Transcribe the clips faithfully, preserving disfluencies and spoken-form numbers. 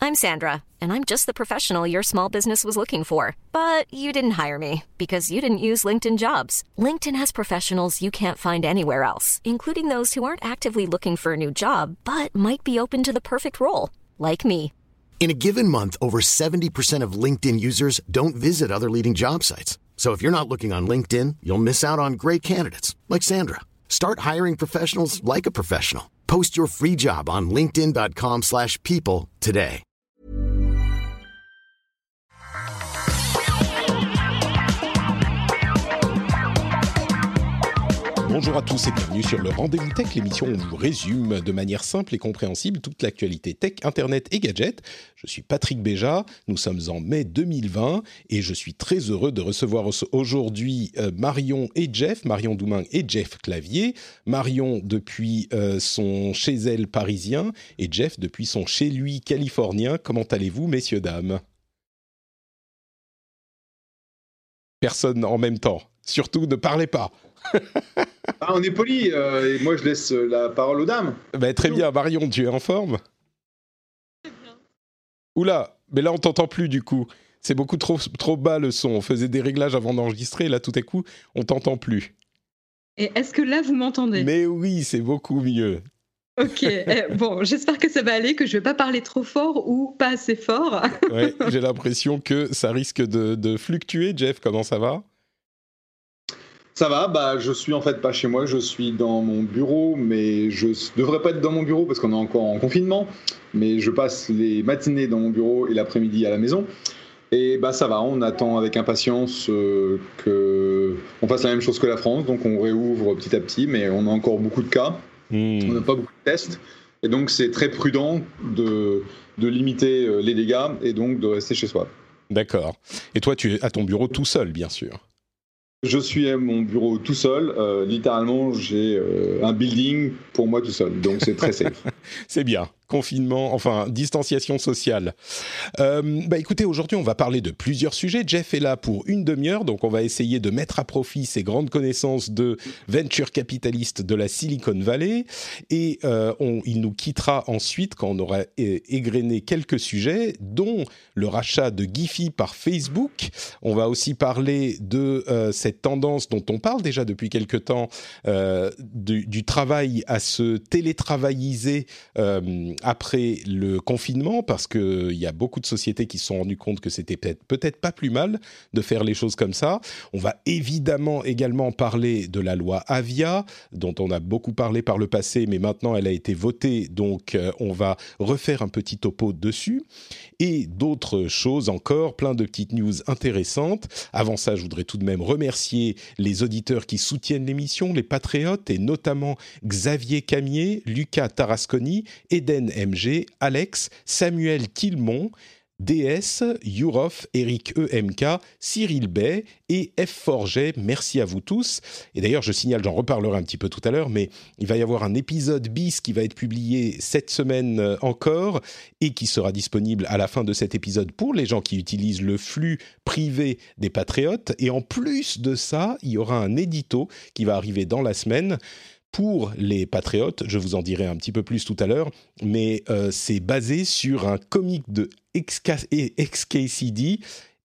I'm Sandra, and I'm just the professional your small business was looking for. But you didn't hire me because you didn't use LinkedIn Jobs. LinkedIn has professionals you can't find anywhere else, including those who aren't actively looking for a new job, but might be open to the perfect role, like me. In a given month, over seventy percent of LinkedIn users don't visit other leading job sites. So if you're not looking on LinkedIn, you'll miss out on great candidates like Sandra. Start hiring professionals like a professional. Post your free job on linkedin.com slash people today. Bonjour à tous et bienvenue sur le Rendez-vous Tech, l'émission où on vous résume de manière simple et compréhensible toute l'actualité tech, internet et gadgets. Je suis Patrick Béja, nous sommes en mai deux mille vingt et je suis très heureux de recevoir aujourd'hui euh, Marion et Jeff, Marion Doumingue et Jeff Clavier. Marion depuis euh, son chez elle parisien et Jeff depuis son chez lui californien. Comment allez-vous, messieurs, dames ? Personne en même temps. Surtout, ne parlez pas. Ah, on est poli, euh, et moi je laisse la parole aux dames. Ben, très bien, Marion, tu es en forme ? Très bien. Oula, mais là on t'entend plus du coup. C'est beaucoup trop, trop bas le son. On faisait des réglages avant d'enregistrer, là tout à coup on t'entend plus. Et est-ce que là vous m'entendez ? Mais oui, c'est beaucoup mieux. Ok, eh, bon, j'espère que ça va aller, que je ne vais pas parler trop fort ou pas assez fort. Ouais, j'ai l'impression que ça risque de, de fluctuer. Jeff, comment ça va ? Ça va, bah, je suis en fait pas chez moi, je suis dans mon bureau, mais je devrais pas être dans mon bureau parce qu'on est encore en confinement, mais je passe les matinées dans mon bureau et l'après-midi à la maison. Et bah ça va, on attend avec impatience euh, qu'on fasse la même chose que la France, donc on réouvre petit à petit, mais on a encore beaucoup de cas, mmh. On n'a pas beaucoup de tests, et donc c'est très prudent de, de limiter les dégâts et donc de rester chez soi. D'accord. Et toi, tu es à ton bureau tout seul, bien sûr ? Je suis à mon bureau tout seul. Euh, littéralement, j'ai euh, un building pour moi tout seul. Donc, c'est très safe. C'est bien. Confinement, enfin, distanciation sociale. Euh, bah écoutez, aujourd'hui, on va parler de plusieurs sujets. Jeff est là pour une demi-heure, donc on va essayer de mettre à profit ses grandes connaissances de venture capitaliste de la Silicon Valley. Et euh, on, il nous quittera ensuite quand on aura égrené quelques sujets, dont le rachat de Giphy par Facebook. On va aussi parler de euh, cette tendance dont on parle déjà depuis quelque temps, euh, du, du travail à se télétravailliser euh, après le confinement, parce qu'il y a beaucoup de sociétés qui se sont rendues compte que c'était peut-être, peut-être pas plus mal de faire les choses comme ça. On va évidemment également parler de la loi Avia, dont on a beaucoup parlé par le passé, mais maintenant elle a été votée, donc euh, on va refaire un petit topo dessus. Et d'autres choses encore, plein de petites news intéressantes. Avant ça, je voudrais tout de même remercier les auditeurs qui soutiennent l'émission, les patriotes, et notamment Xavier Camier, Lucas Tarasconi, Eden M G, Alex, Samuel Tilmont, D S, Yurof, Eric E M K, Cyril Bay et F Forget. Merci à vous tous. Et d'ailleurs, je signale, j'en reparlerai un petit peu tout à l'heure, mais il va y avoir un épisode bis qui va être publié cette semaine encore et qui sera disponible à la fin de cet épisode pour les gens qui utilisent le flux privé des Patriotes. Et en plus de ça, il y aura un édito qui va arriver dans la semaine pour les Patriotes. Je vous en dirai un petit peu plus tout à l'heure, mais euh, c'est basé sur un comic de X K C D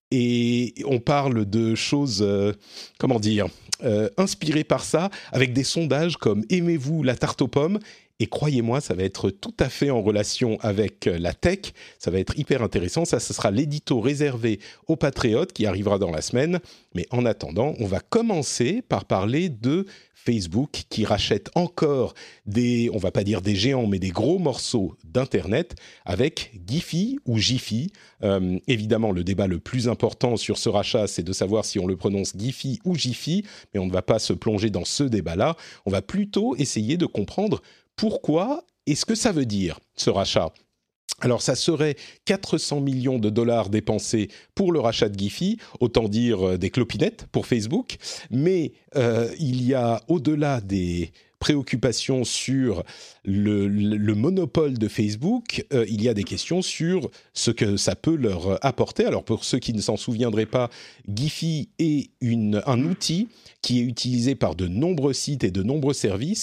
et on parle de choses, euh, comment dire, euh, inspirées par ça, avec des sondages comme « Aimez-vous la tarte aux pommes ?» Et croyez-moi, ça va être tout à fait en relation avec la tech. Ça va être hyper intéressant. Ça, ce sera l'édito réservé aux Patriotes qui arrivera dans la semaine. Mais en attendant, on va commencer par parler de Facebook qui rachète encore des, on va pas dire des géants, mais des gros morceaux d'Internet avec Giphy ou Giphy. Euh, évidemment, le débat le plus important sur ce rachat, c'est de savoir si on le prononce Giphy ou Giphy. Mais on ne va pas se plonger dans ce débat-là. On va plutôt essayer de comprendre pourquoi et ce que ça veut dire, ce rachat. Alors, ça serait quatre cents millions de dollars dépensés pour le rachat de Giphy, autant dire euh, des clopinettes pour Facebook, mais euh, il y a, au-delà des préoccupations sur le, le, le monopole de Facebook, euh, il y a des questions sur ce que ça peut leur apporter. Alors, pour ceux qui ne s'en souviendraient pas, Giphy est une, un outil qui est utilisé par de nombreux sites et de nombreux services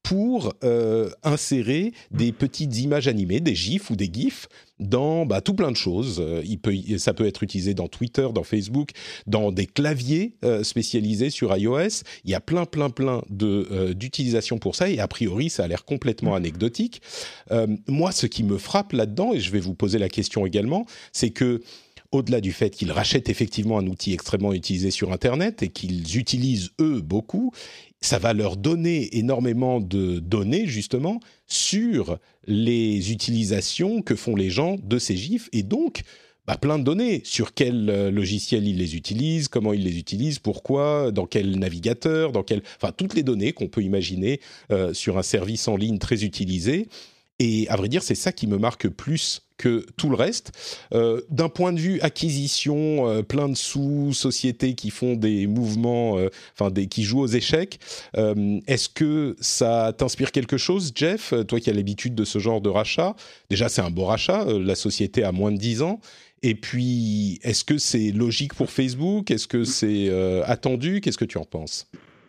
pour euh, insérer des petites images animées, des gifs ou des gifs dans bah, tout plein de choses. Euh, il peut, ça peut être utilisé dans Twitter, dans Facebook, dans des claviers euh, spécialisés sur iOS. Il y a plein, plein, plein de, euh, d'utilisations pour ça et a priori, ça a l'air complètement anecdotique. Euh, moi, ce qui me frappe là-dedans, et je vais vous poser la question également, c'est que au-delà du fait qu'ils rachètent effectivement un outil extrêmement utilisé sur Internet et qu'ils utilisent, eux, beaucoup, ça va leur donner énormément de données, justement, sur les utilisations que font les gens de ces gifs, et donc bah, plein de données sur quel euh, logiciel ils les utilisent, comment ils les utilisent, pourquoi, dans quel navigateur, dans quel... Enfin, toutes les données qu'on peut imaginer euh, sur un service en ligne très utilisé. Et à vrai dire, c'est ça qui me marque plus que tout le reste. Euh, d'un point de vue acquisition, euh, plein de sous-sociétés qui font des mouvements, euh, enfin des, qui jouent aux échecs. Euh, est-ce que ça t'inspire quelque chose, Jeff, toi qui as l'habitude de ce genre de rachat? Déjà, c'est un beau rachat. Euh, la société a moins de dix ans. Et puis, est-ce que c'est logique pour Facebook? Est-ce que c'est euh, attendu? Qu'est-ce que tu en penses?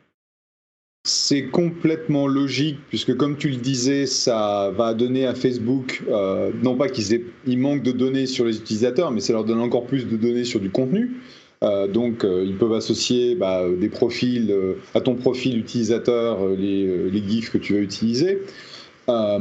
C'est complètement logique, puisque comme tu le disais, ça va donner à Facebook, euh, non pas qu'ils aient, ils manquent de données sur les utilisateurs, mais ça leur donne encore plus de données sur du contenu. Euh, donc, euh, ils peuvent associer bah, des profils euh, à ton profil utilisateur, euh, les, euh, les GIFs que tu vas utiliser. Euh,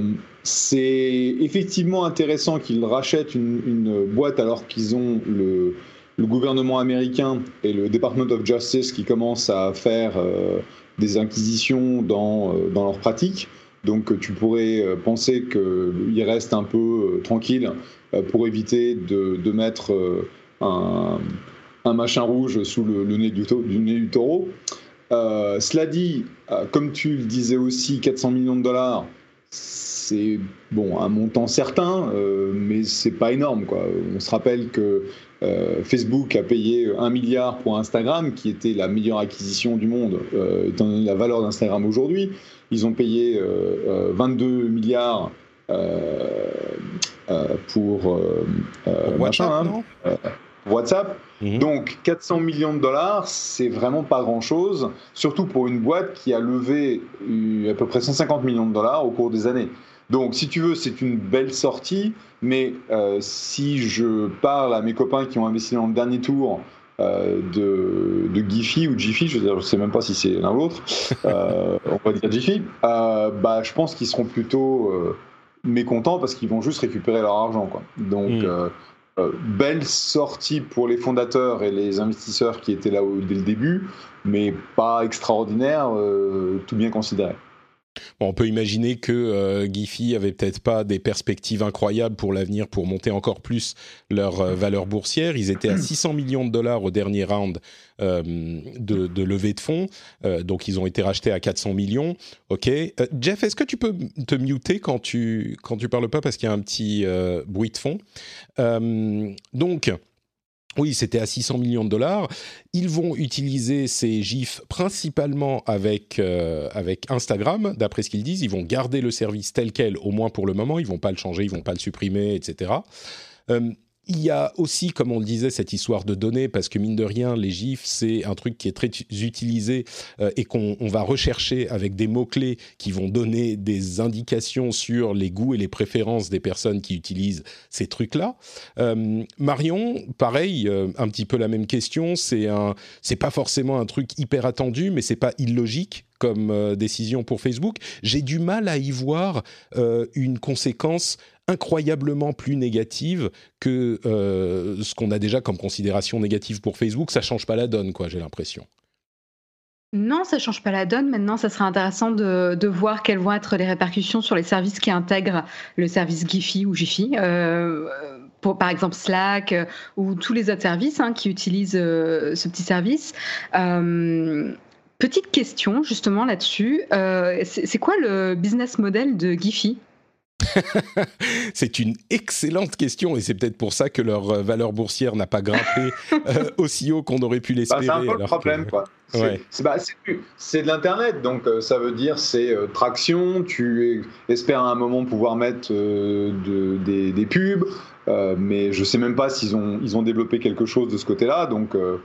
c'est effectivement intéressant qu'ils rachètent une, une boîte alors qu'ils ont le, le gouvernement américain et le Department of Justice qui commencent à faire... Euh, des inquisitions dans, dans leurs pratiques. Donc tu pourrais penser qu'ils restent un peu tranquilles pour éviter de, de mettre un, un machin rouge sous le, le nez, du, du nez du taureau. Euh, cela dit, comme tu le disais aussi, quatre cents millions de dollars, c'est bon, un montant certain, euh, mais c'est pas énorme, quoi. On se rappelle que euh, Facebook a payé un milliard pour Instagram, qui était la meilleure acquisition du monde, euh, étant donné la valeur d'Instagram aujourd'hui. Ils ont payé euh, euh, vingt-deux milliards euh, euh, pour, euh, pour WhatsApp, machin, non euh, WhatsApp. Mmh. Donc quatre cents millions de dollars, c'est vraiment pas grand-chose, surtout pour une boîte qui a levé à peu près cent cinquante millions de dollars au cours des années. Donc, si tu veux, c'est une belle sortie, mais euh, si je parle à mes copains qui ont investi dans le dernier tour euh, de, de Giphy ou Jiffy, je ne sais même pas si c'est l'un ou l'autre, euh, on va dire Jiffy, euh, bah, je pense qu'ils seront plutôt euh, mécontents parce qu'ils vont juste récupérer leur argent, quoi. Donc, mmh. euh, euh, belle sortie pour les fondateurs et les investisseurs qui étaient là au, dès le début, mais pas extraordinaire, euh, tout bien considéré. Bon, on peut imaginer que euh, Giphy avait peut-être pas des perspectives incroyables pour l'avenir pour monter encore plus leur euh, valeur boursière. Ils étaient à six cents millions de dollars au dernier round euh, de, de levée de fonds, euh, donc ils ont été rachetés à quatre cents millions. Ok, euh, Jeff, est-ce que tu peux te muter quand tu quand tu parles pas parce qu'il y a un petit euh, bruit de fond. Euh, donc oui, c'était à six cents millions de dollars. Ils vont utiliser ces gifs principalement avec, euh, avec Instagram, d'après ce qu'ils disent. Ils vont garder le service tel quel, au moins pour le moment. Ils ne vont pas le changer, ils ne vont pas le supprimer, et cetera. Euh, il y a aussi, comme on le disait, cette histoire de données, parce que mine de rien, les gifs, c'est un truc qui est très utilisé euh, et qu'on on va rechercher avec des mots-clés qui vont donner des indications sur les goûts et les préférences des personnes qui utilisent ces trucs-là. Euh, Marion, pareil, euh, un petit peu la même question. C'est un, c'est pas forcément un truc hyper attendu, mais c'est pas illogique comme euh, décision pour Facebook. J'ai du mal à y voir euh, une conséquence incroyablement plus négative que euh, ce qu'on a déjà comme considération négative pour Facebook. Ça change pas la donne, quoi, j'ai l'impression. Non, ça change pas la donne. Maintenant, ça sera intéressant de, de voir quelles vont être les répercussions sur les services qui intègrent le service Giphy ou Jiffy. Euh, pour, par exemple Slack euh, ou tous les autres services hein, qui utilisent euh, ce petit service. Euh, petite question justement là-dessus. Euh, c'est, c'est quoi le business model de Giphy ? C'est une excellente question et c'est peut-être pour ça que leur valeur boursière n'a pas grimpé euh, aussi haut qu'on aurait pu l'espérer. Bah, c'est un peu le problème, que... quoi. C'est, ouais. c'est, bah, c'est, c'est de l'internet, donc euh, ça veut dire c'est euh, traction. Tu espères à un moment pouvoir mettre euh, de, des, des pubs, euh, mais je sais même pas s'ils ont ils ont développé quelque chose de ce côté-là, donc. Euh,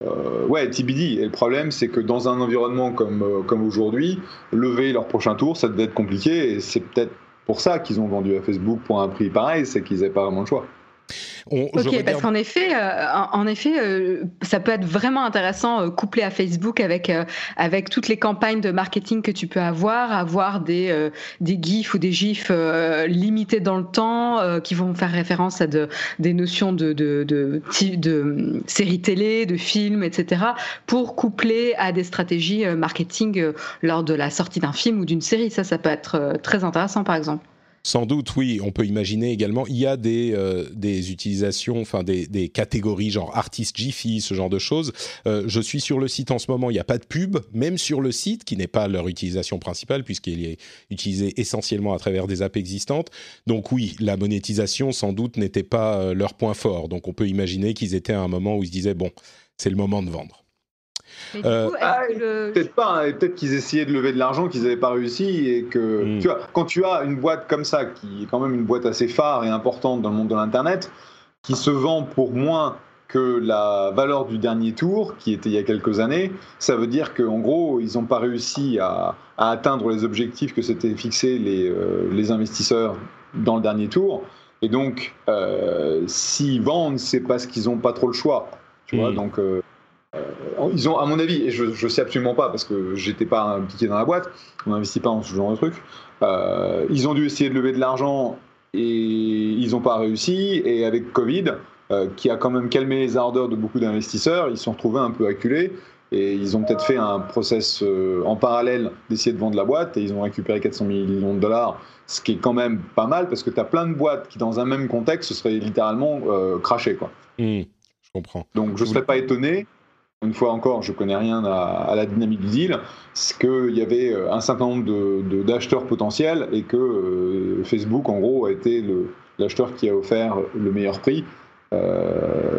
euh, ouais, T B D. Et le problème, c'est que dans un environnement comme, euh, comme aujourd'hui, lever leur prochain tour, ça devait être compliqué. Et c'est peut-être pour ça qu'ils ont vendu à Facebook pour un prix pareil, c'est qu'ils n'avaient pas vraiment le choix. On, ok, regarde... parce qu'en effet, euh, en, en effet euh, ça peut être vraiment intéressant euh, couplé à Facebook avec, euh, avec toutes les campagnes de marketing que tu peux avoir, avoir des, euh, des GIFs ou des GIFs euh, limités dans le temps euh, qui vont faire référence à de, des notions de, de, de, de, de séries télé, de films, et cetera, pour coupler à des stratégies euh, marketing euh, lors de la sortie d'un film ou d'une série. Ça, ça peut être euh, très intéressant, par exemple. Sans doute, oui. On peut imaginer également. Il y a des euh, des utilisations, enfin des des catégories genre artiste Giphy, ce genre de choses. Euh, je suis sur le site en ce moment. Il n'y a pas de pub, même sur le site, qui n'est pas leur utilisation principale puisqu'il est utilisé essentiellement à travers des apps existantes. Donc oui, la monétisation sans doute n'était pas euh, leur point fort. Donc on peut imaginer qu'ils étaient à un moment où ils se disaient bon, c'est le moment de vendre. Mais euh, coup, ah, le... peut-être pas, hein, peut-être qu'ils essayaient de lever de l'argent, qu'ils n'avaient pas réussi et que mmh. tu vois, quand tu as une boîte comme ça, qui est quand même une boîte assez phare et importante dans le monde de l'internet, qui se vend pour moins que la valeur du dernier tour, qui était il y a quelques années, ça veut dire qu'en gros, ils n'ont pas réussi à, à atteindre les objectifs que s'étaient fixés les, euh, les investisseurs dans le dernier tour. Et donc, euh, s'ils vendent, c'est parce qu'ils n'ont pas trop le choix. Tu mmh. vois, donc. Euh, Euh, ils ont, à mon avis, et je, je sais absolument pas parce que j'étais pas impliqué dans la boîte, on n'investit pas dans ce genre de truc. Euh, ils ont dû essayer de lever de l'argent et ils n'ont pas réussi. Et avec Covid, euh, qui a quand même calmé les ardeurs de beaucoup d'investisseurs, ils se sont retrouvés un peu acculés et ils ont peut-être fait un process euh, en parallèle d'essayer de vendre la boîte et ils ont récupéré quatre cents millions de dollars, ce qui est quand même pas mal parce que tu as plein de boîtes qui, dans un même contexte, se seraient littéralement euh, crashées, quoi. Mmh, je comprends. Donc je ne serais pas étonné. Une fois encore, je ne connais rien à, à la dynamique du deal, c'est qu'il y avait un certain nombre de, de, d'acheteurs potentiels et que euh, Facebook, en gros, a été le, l'acheteur qui a offert le meilleur prix, euh,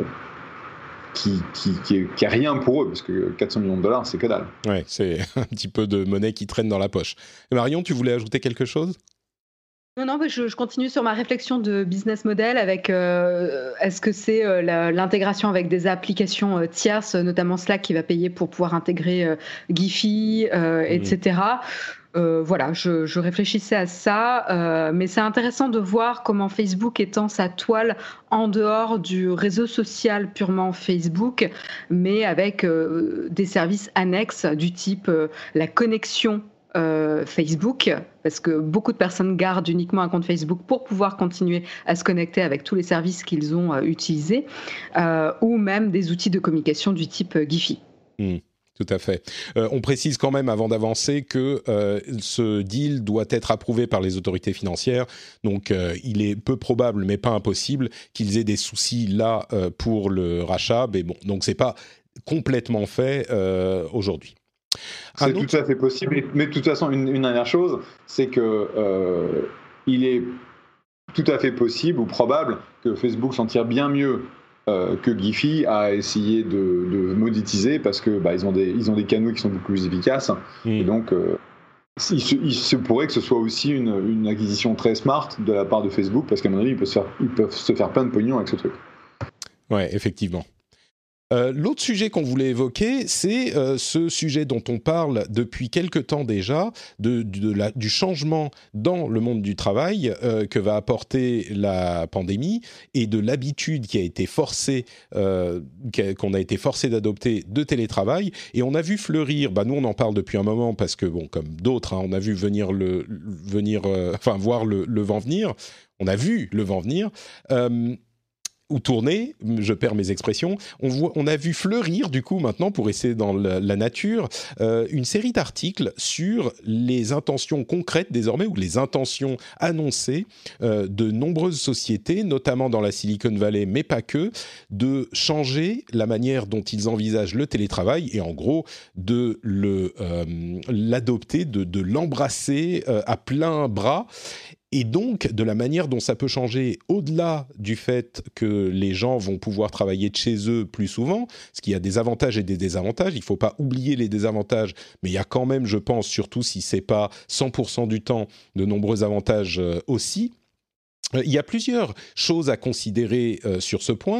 qui, qui, qui, est, qui a rien pour eux, parce que quatre cents millions de dollars, c'est que dalle. Ouais, c'est un petit peu de monnaie qui traîne dans la poche. Et Marion, tu voulais ajouter quelque chose ? Non, non, je, je continue sur ma réflexion de business model avec euh, est-ce que c'est euh, la, l'intégration avec des applications euh, tierces, notamment Slack qui va payer pour pouvoir intégrer euh, Giphy, euh, mmh. et cetera. Euh, voilà, je, je réfléchissais à ça, euh, mais c'est intéressant de voir comment Facebook étend sa toile en dehors du réseau social purement Facebook, mais avec euh, des services annexes du type euh, la connexion Euh, Facebook, parce que beaucoup de personnes gardent uniquement un compte Facebook pour pouvoir continuer à se connecter avec tous les services qu'ils ont euh, utilisés, euh, ou même des outils de communication du type euh, Giphy. Mmh. Tout à fait. Euh, on précise quand même, avant d'avancer, que euh, ce deal doit être approuvé par les autorités financières. Donc, euh, il est peu probable, mais pas impossible, qu'ils aient des soucis là euh, pour le rachat. Mais bon, donc c'est pas complètement fait euh, aujourd'hui. C'est autre... tout à fait possible, mais de toute façon, une, une dernière chose, c'est que euh, il est tout à fait possible ou probable que Facebook s'en tire bien mieux euh, que Giphy à essayer de, de monétiser parce que bah, ils ont des ils ont des canaux qui sont beaucoup plus efficaces mmh. et donc euh, il, se, il se pourrait que ce soit aussi une, une acquisition très smart de la part de Facebook parce qu'à mon avis ils peuvent se faire, ils peuvent se faire plein de pognon avec ce truc. Ouais, effectivement. Euh, l'autre sujet qu'on voulait évoquer, c'est euh, ce sujet dont on parle depuis quelque temps déjà, de, de la, du changement dans le monde du travail euh, que va apporter la pandémie et de l'habitude qui a été forcée, euh, qu'on a été forcé d'adopter de télétravail. Et on a vu fleurir, bah nous on en parle depuis un moment parce que bon, comme d'autres, hein, on a vu venir le, venir, euh, enfin voir le, le vent venir. On a vu le vent venir. Euh, ou tourner, je perds mes expressions, on, voit, on a vu fleurir du coup maintenant, pour essayer dans la, la nature, euh, une série d'articles sur les intentions concrètes désormais, ou les intentions annoncées euh, de nombreuses sociétés, notamment dans la Silicon Valley, mais pas que, de changer la manière dont ils envisagent le télétravail et en gros de le, euh, l'adopter, de, de l'embrasser euh, à plein bras. Et donc, de la manière dont ça peut changer, au-delà du fait que les gens vont pouvoir travailler de chez eux plus souvent, parce qu'il y a des avantages et des désavantages, il ne faut pas oublier les désavantages, mais il y a quand même, je pense, surtout si ce n'est pas cent pour cent du temps, de nombreux avantages aussi. Il y a plusieurs choses à considérer euh, sur ce point.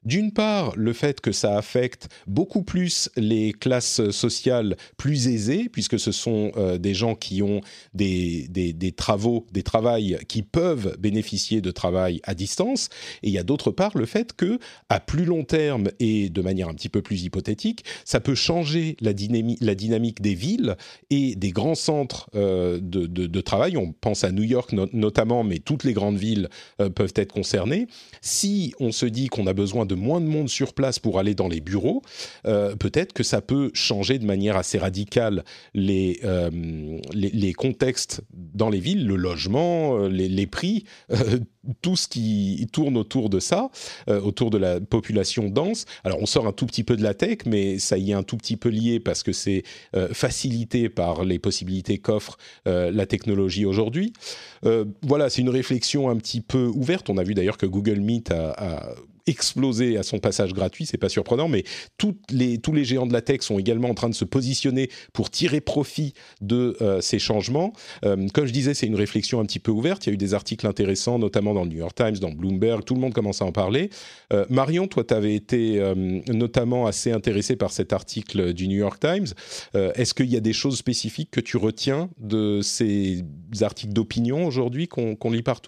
d'une part, le fait que ça affecte beaucoup plus les classes sociales plus aisées, puisque ce sont euh, des gens qui ont des, des, des travaux, des travails qui peuvent bénéficier de travail à distance. Et il y a d'autre part le fait que, à plus long terme et de manière un petit peu plus hypothétique, ça peut changer la dynamique, la dynamique des villes et des grands centres euh, de, de, de travail. On pense à New York no- notamment, mais toutes les grandes villes euh, peuvent être concernées. Si on se dit qu'on a besoin de moins de monde sur place pour aller dans les bureaux, euh, peut-être que ça peut changer de manière assez radicale les, euh, les, les contextes dans les villes, le logement, les, les prix, euh, tout ce qui tourne autour de ça, euh, autour de la population dense. Alors on sort un tout petit peu de la tech, mais ça y est un tout petit peu lié parce que c'est euh, facilité par les possibilités qu'offre euh, la technologie aujourd'hui. Euh, voilà, c'est une réflexion un petit peu ouverte. On a vu d'ailleurs que Google Meet a, a explosé à son passage gratuit, c'est pas surprenant, mais toutes les, tous les géants de la tech sont également en train de se positionner pour tirer profit de euh, ces changements. Euh, comme je disais, c'est une réflexion un petit peu ouverte. Il y a eu des articles intéressants, notamment dans le New York Times, dans Bloomberg, tout le monde commence à en parler. Euh, Marion, toi, tu avais été euh, notamment assez intéressée par cet article du New York Times. Euh, est-ce qu'il y a des choses spécifiques que tu retiens de ces articles d'opinion aujourd'hui qu'on, qu'on lit partout ?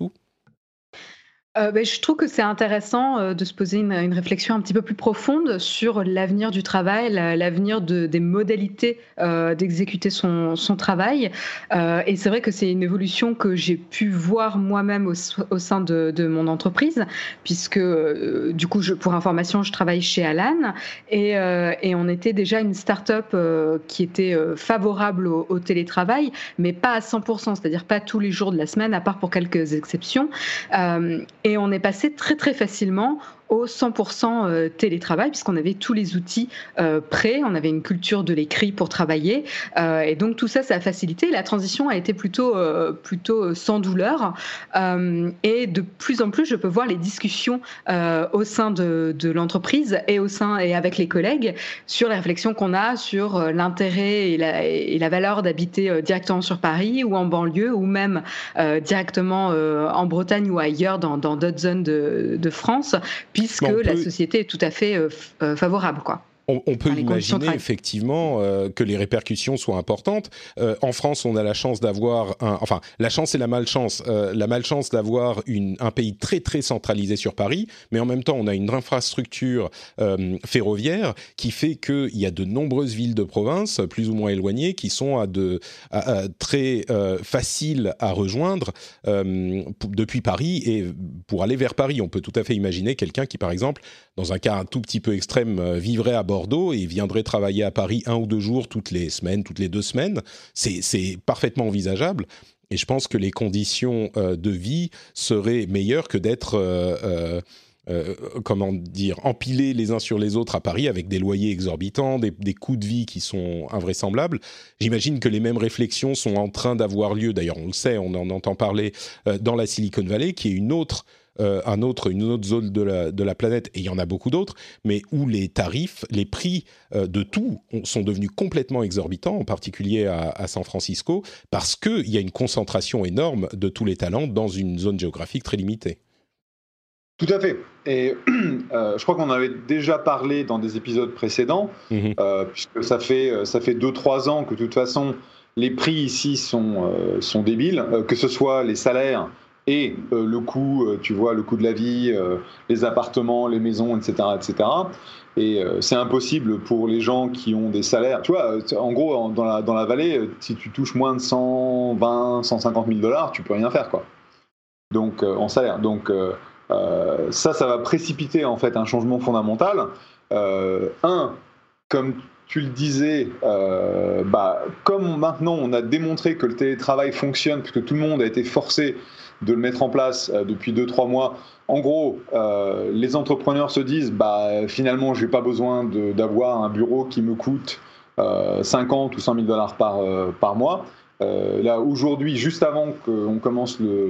Euh, ben, je trouve que c'est intéressant euh, de se poser une, une réflexion un petit peu plus profonde sur l'avenir du travail, la, l'avenir de, des modalités euh, d'exécuter son, son travail. Euh, et c'est vrai que c'est une évolution que j'ai pu voir moi-même au, au sein de, de mon entreprise, puisque euh, du coup, je, pour information, je travaille chez Alan et, euh, et on était déjà une start-up euh, qui était euh, favorable au, au télétravail, mais pas à cent pour cent, c'est-à-dire pas tous les jours de la semaine, à part pour quelques exceptions. Euh, Et on est passé très très facilement au cent pour cent télétravail, puisqu'on avait tous les outils euh, prêts, on avait une culture de l'écrit pour travailler, euh, et donc tout ça, ça a facilité. La transition a été plutôt, euh, plutôt sans douleur, euh, et de plus en plus, je peux voir les discussions euh, au sein de, de l'entreprise et, au sein, et avec les collègues sur les réflexions qu'on a sur l'intérêt et la, et la valeur d'habiter directement sur Paris ou en banlieue, ou même euh, directement euh, en Bretagne ou ailleurs dans, dans d'autres zones de, de France, puisque bon, peut... la société est tout à fait euh, f- favorable, quoi. On, on peut imaginer effectivement euh, que les répercussions soient importantes. Euh, en France, on a la chance d'avoir, un, enfin, la chance et la malchance. Euh, la malchance d'avoir une, un pays très très centralisé sur Paris, mais en même temps, on a une infrastructure euh, ferroviaire qui fait qu'il y a de nombreuses villes de province, plus ou moins éloignées, qui sont à de, à, à très euh, faciles à rejoindre euh, p- depuis Paris. Et pour aller vers Paris, on peut tout à fait imaginer quelqu'un qui, par exemple, dans un cas un tout petit peu extrême, euh, vivrait à Bordeaux et viendrait travailler à Paris un ou deux jours toutes les semaines, toutes les deux semaines. C'est, c'est parfaitement envisageable. Et je pense que les conditions euh, de vie seraient meilleures que d'être, euh, euh, euh, comment dire, empilés les uns sur les autres à Paris avec des loyers exorbitants, des, des coûts de vie qui sont invraisemblables. J'imagine que les mêmes réflexions sont en train d'avoir lieu. D'ailleurs, on le sait, on en entend parler euh, dans la Silicon Valley, qui est une autre Euh, un autre, une autre zone de la, de la planète, et il y en a beaucoup d'autres, mais où les tarifs, les prix euh, de tout ont, sont devenus complètement exorbitants, en particulier à, à San Francisco, parce qu'il y a une concentration énorme de tous les talents dans une zone géographique très limitée. Tout à fait. Et euh, je crois qu'on en avait déjà parlé dans des épisodes précédents, mmh. euh, puisque ça fait, ça fait deux trois ans que de toute façon, les prix ici sont, euh, sont débiles, euh, que ce soit les salaires et euh, le coût, euh, tu vois, le coût de la vie, euh, les appartements, les maisons, et cetera, et cetera. Et euh, c'est impossible pour les gens qui ont des salaires. Tu vois, en gros, dans la, dans la vallée, si tu touches moins de cent vingt, cent cinquante mille dollars, tu peux rien faire, quoi. Donc, euh, en salaire. Donc, euh, euh, ça, ça va précipiter, en fait, un changement fondamental. Euh, un, comme tu le disais, euh, bah, comme maintenant on a démontré que le télétravail fonctionne, puisque tout le monde a été forcé de le mettre en place euh, depuis deux trois mois, en gros, euh, les entrepreneurs se disent bah, finalement, je n'ai pas besoin de, d'avoir un bureau qui me coûte euh, cinquante ou cent mille dollars par, euh, par mois. Euh, là, aujourd'hui, juste avant qu'on commence le,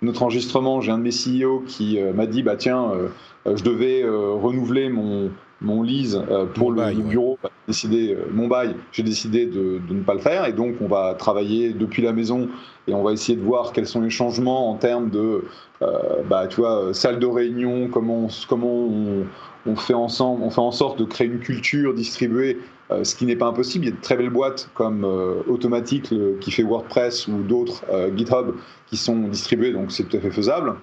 notre enregistrement, j'ai un de mes C E O qui euh, m'a dit bah tiens, euh, je devais euh, renouveler mon mon lease euh, pour mon le, bail, le bureau, ouais. bah, décidé, euh, mon bail, j'ai décidé de, de ne pas le faire et donc on va travailler depuis la maison et on va essayer de voir quels sont les changements en termes de euh, bah, tu vois, salle de réunion, comment, on, comment on, on, fait ensemble, on fait en sorte de créer une culture distribuée, euh, ce qui n'est pas impossible. Il y a de très belles boîtes comme euh, Automatic le, qui fait WordPress ou d'autres, euh, GitHub, qui sont distribuées, donc c'est tout à fait faisable.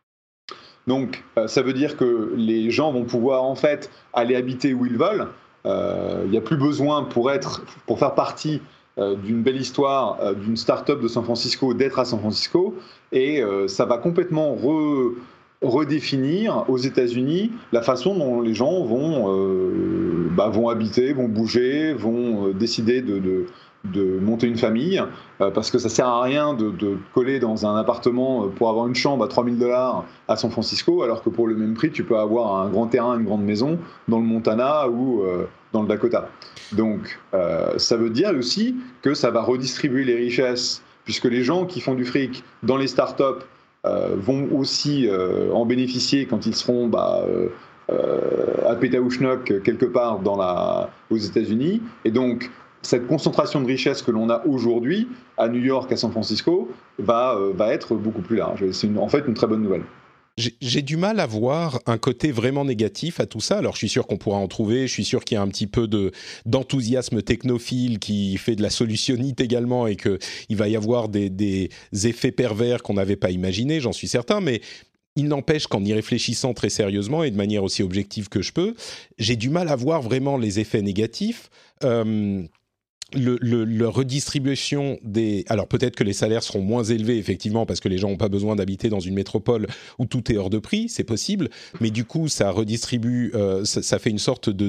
Donc, euh, ça veut dire que les gens vont pouvoir en fait aller habiter où ils veulent. Euh, il n'y a plus besoin pour être, pour faire partie euh, d'une belle histoire, euh, d'une start-up de San Francisco, d'être à San Francisco. Et euh, ça va complètement re, redéfinir aux États-Unis la façon dont les gens vont, euh, bah, vont habiter, vont bouger, vont euh, décider de, de de monter une famille, euh, parce que ça sert à rien de, de coller dans un appartement pour avoir une chambre à trois mille dollars à San Francisco, alors que pour le même prix, tu peux avoir un grand terrain, une grande maison dans le Montana ou euh, dans le Dakota. Donc, euh, ça veut dire aussi que ça va redistribuer les richesses, puisque les gens qui font du fric dans les startups euh, vont aussi euh, en bénéficier quand ils seront bah, euh, euh, à Pétaouchnok quelque part dans la, aux États-Unis. Et donc, cette concentration de richesse que l'on a aujourd'hui à New York, à San Francisco, va, euh, va être beaucoup plus large. C'est une, en fait une très bonne nouvelle. J'ai, j'ai du mal à voir un côté vraiment négatif à tout ça. Alors, je suis sûr qu'on pourra en trouver. Je suis sûr qu'il y a un petit peu de, d'enthousiasme technophile qui fait de la solutionnite également et qu'il va y avoir des, des effets pervers qu'on n'avait pas imaginés, j'en suis certain. Mais il n'empêche qu'en y réfléchissant très sérieusement et de manière aussi objective que je peux, j'ai du mal à voir vraiment les effets négatifs. Euh, Le, le, le redistribution des... Alors peut-être que les salaires seront moins élevés, effectivement, parce que les gens n'ont pas besoin d'habiter dans une métropole où tout est hors de prix, c'est possible, mais du coup, ça redistribue, euh, ça, ça fait une sorte de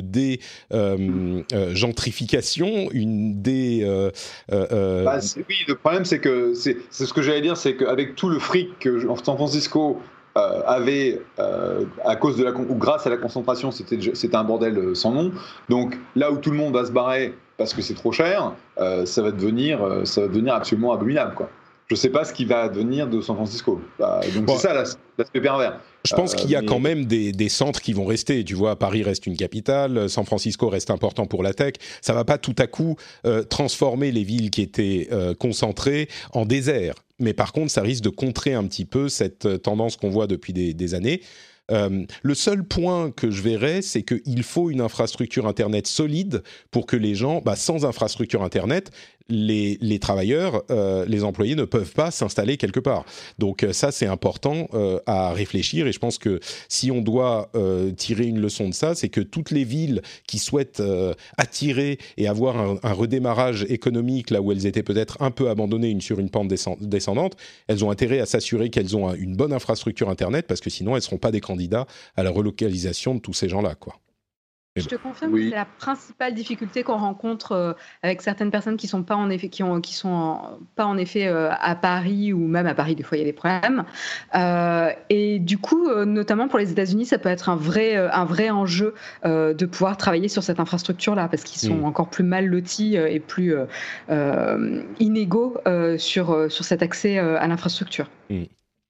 dé-gentrification, euh, euh, une dé... Euh, euh, bah, oui, le problème, c'est que, c'est, c'est ce que j'allais dire, c'est qu'avec tout le fric que San Francisco euh, avait, euh, à cause de la, ou grâce à la concentration, c'était, c'était un bordel sans nom, donc là où tout le monde va se barrer parce que c'est trop cher, euh, ça va devenir, euh, ça va devenir absolument abominable, quoi. Je ne sais pas ce qui va devenir de San Francisco. Bah, donc bon, c'est ça l'aspect pervers. Je pense euh, qu'il y a mais... quand même des, des centres qui vont rester. Tu vois, Paris reste une capitale, San Francisco reste important pour la tech. Ça ne va pas tout à coup euh, transformer les villes qui étaient euh, concentrées en désert. Mais par contre, ça risque de contrer un petit peu cette tendance qu'on voit depuis des, des années. Euh, le seul point que je verrais, c'est qu'il faut une infrastructure Internet solide pour que les gens, bah, sans infrastructure Internet, les, les travailleurs, euh, les employés ne peuvent pas s'installer quelque part. Donc ça, c'est important euh, à réfléchir et je pense que si on doit euh, tirer une leçon de ça, c'est que toutes les villes qui souhaitent euh, attirer et avoir un, un redémarrage économique là où elles étaient peut-être un peu abandonnées une, sur une pente descendante, elles ont intérêt à s'assurer qu'elles ont une bonne infrastructure Internet parce que sinon elles ne seront pas des candidats à la relocalisation de tous ces gens-là, quoi. Je te confirme oui. que c'est la principale difficulté qu'on rencontre euh, avec certaines personnes qui sont pas en effet, qui ont, qui sont en, pas en effet euh, à Paris ou même à Paris, des fois il y a des problèmes. Euh, et du coup, euh, notamment pour les États-Unis, ça peut être un vrai, euh, un vrai enjeu euh, de pouvoir travailler sur cette infrastructure-là parce qu'ils sont mmh. encore plus mal lotis euh, et plus euh, euh, inégaux euh, sur, euh, sur cet accès euh, à l'infrastructure. Mmh.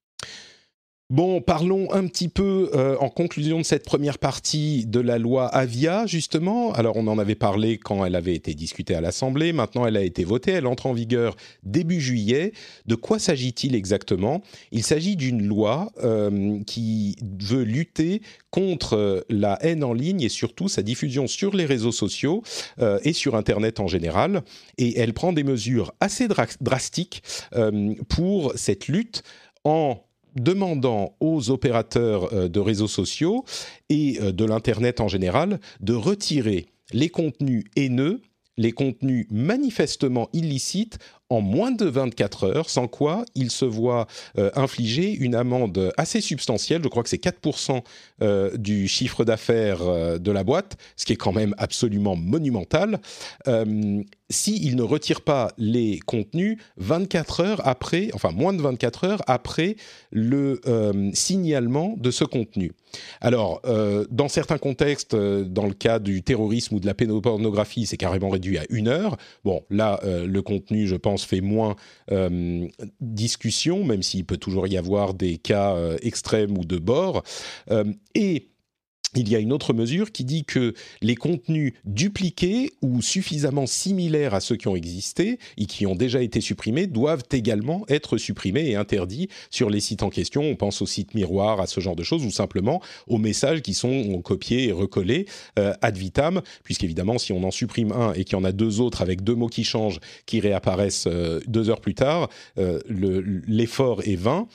Bon, parlons un petit peu euh, en conclusion de cette première partie de la loi Avia, justement. Alors, on en avait parlé quand elle avait été discutée à l'Assemblée. Maintenant, elle a été votée. Elle entre en vigueur début juillet. De quoi s'agit-il exactement ? Il s'agit d'une loi euh, qui veut lutter contre la haine en ligne et surtout sa diffusion sur les réseaux sociaux euh, et sur Internet en général. Et elle prend des mesures assez dra- drastiques euh, pour cette lutte en demandant aux opérateurs de réseaux sociaux et de l'Internet en général de retirer les contenus haineux, les contenus manifestement illicites en moins de vingt-quatre heures, sans quoi il se voit euh, infliger une amende assez substantielle. Je crois que c'est quatre pour cent euh, du chiffre d'affaires euh, de la boîte, ce qui est quand même absolument monumental. Euh, s'il ne retire pas les contenus vingt-quatre heures après, enfin moins de vingt-quatre heures après le euh, signalement de ce contenu. Alors, euh, dans certains contextes, euh, dans le cas du terrorisme ou de la pédopornographie, c'est carrément réduit à une heure. Bon, là, euh, le contenu, je pense pense, fait moins euh, discussion, même s'il peut toujours y avoir des cas euh, extrêmes ou de bord. Euh, et il y a une autre mesure qui dit que les contenus dupliqués ou suffisamment similaires à ceux qui ont existé et qui ont déjà été supprimés doivent également être supprimés et interdits sur les sites en question. On pense aux sites miroirs, à ce genre de choses, ou simplement aux messages qui sont copiés et recollés euh, ad vitam, puisqu'évidemment, si on en supprime un et qu'il y en a deux autres avec deux mots qui changent, qui réapparaissent euh, deux heures plus tard, euh, le, l'effort est vain.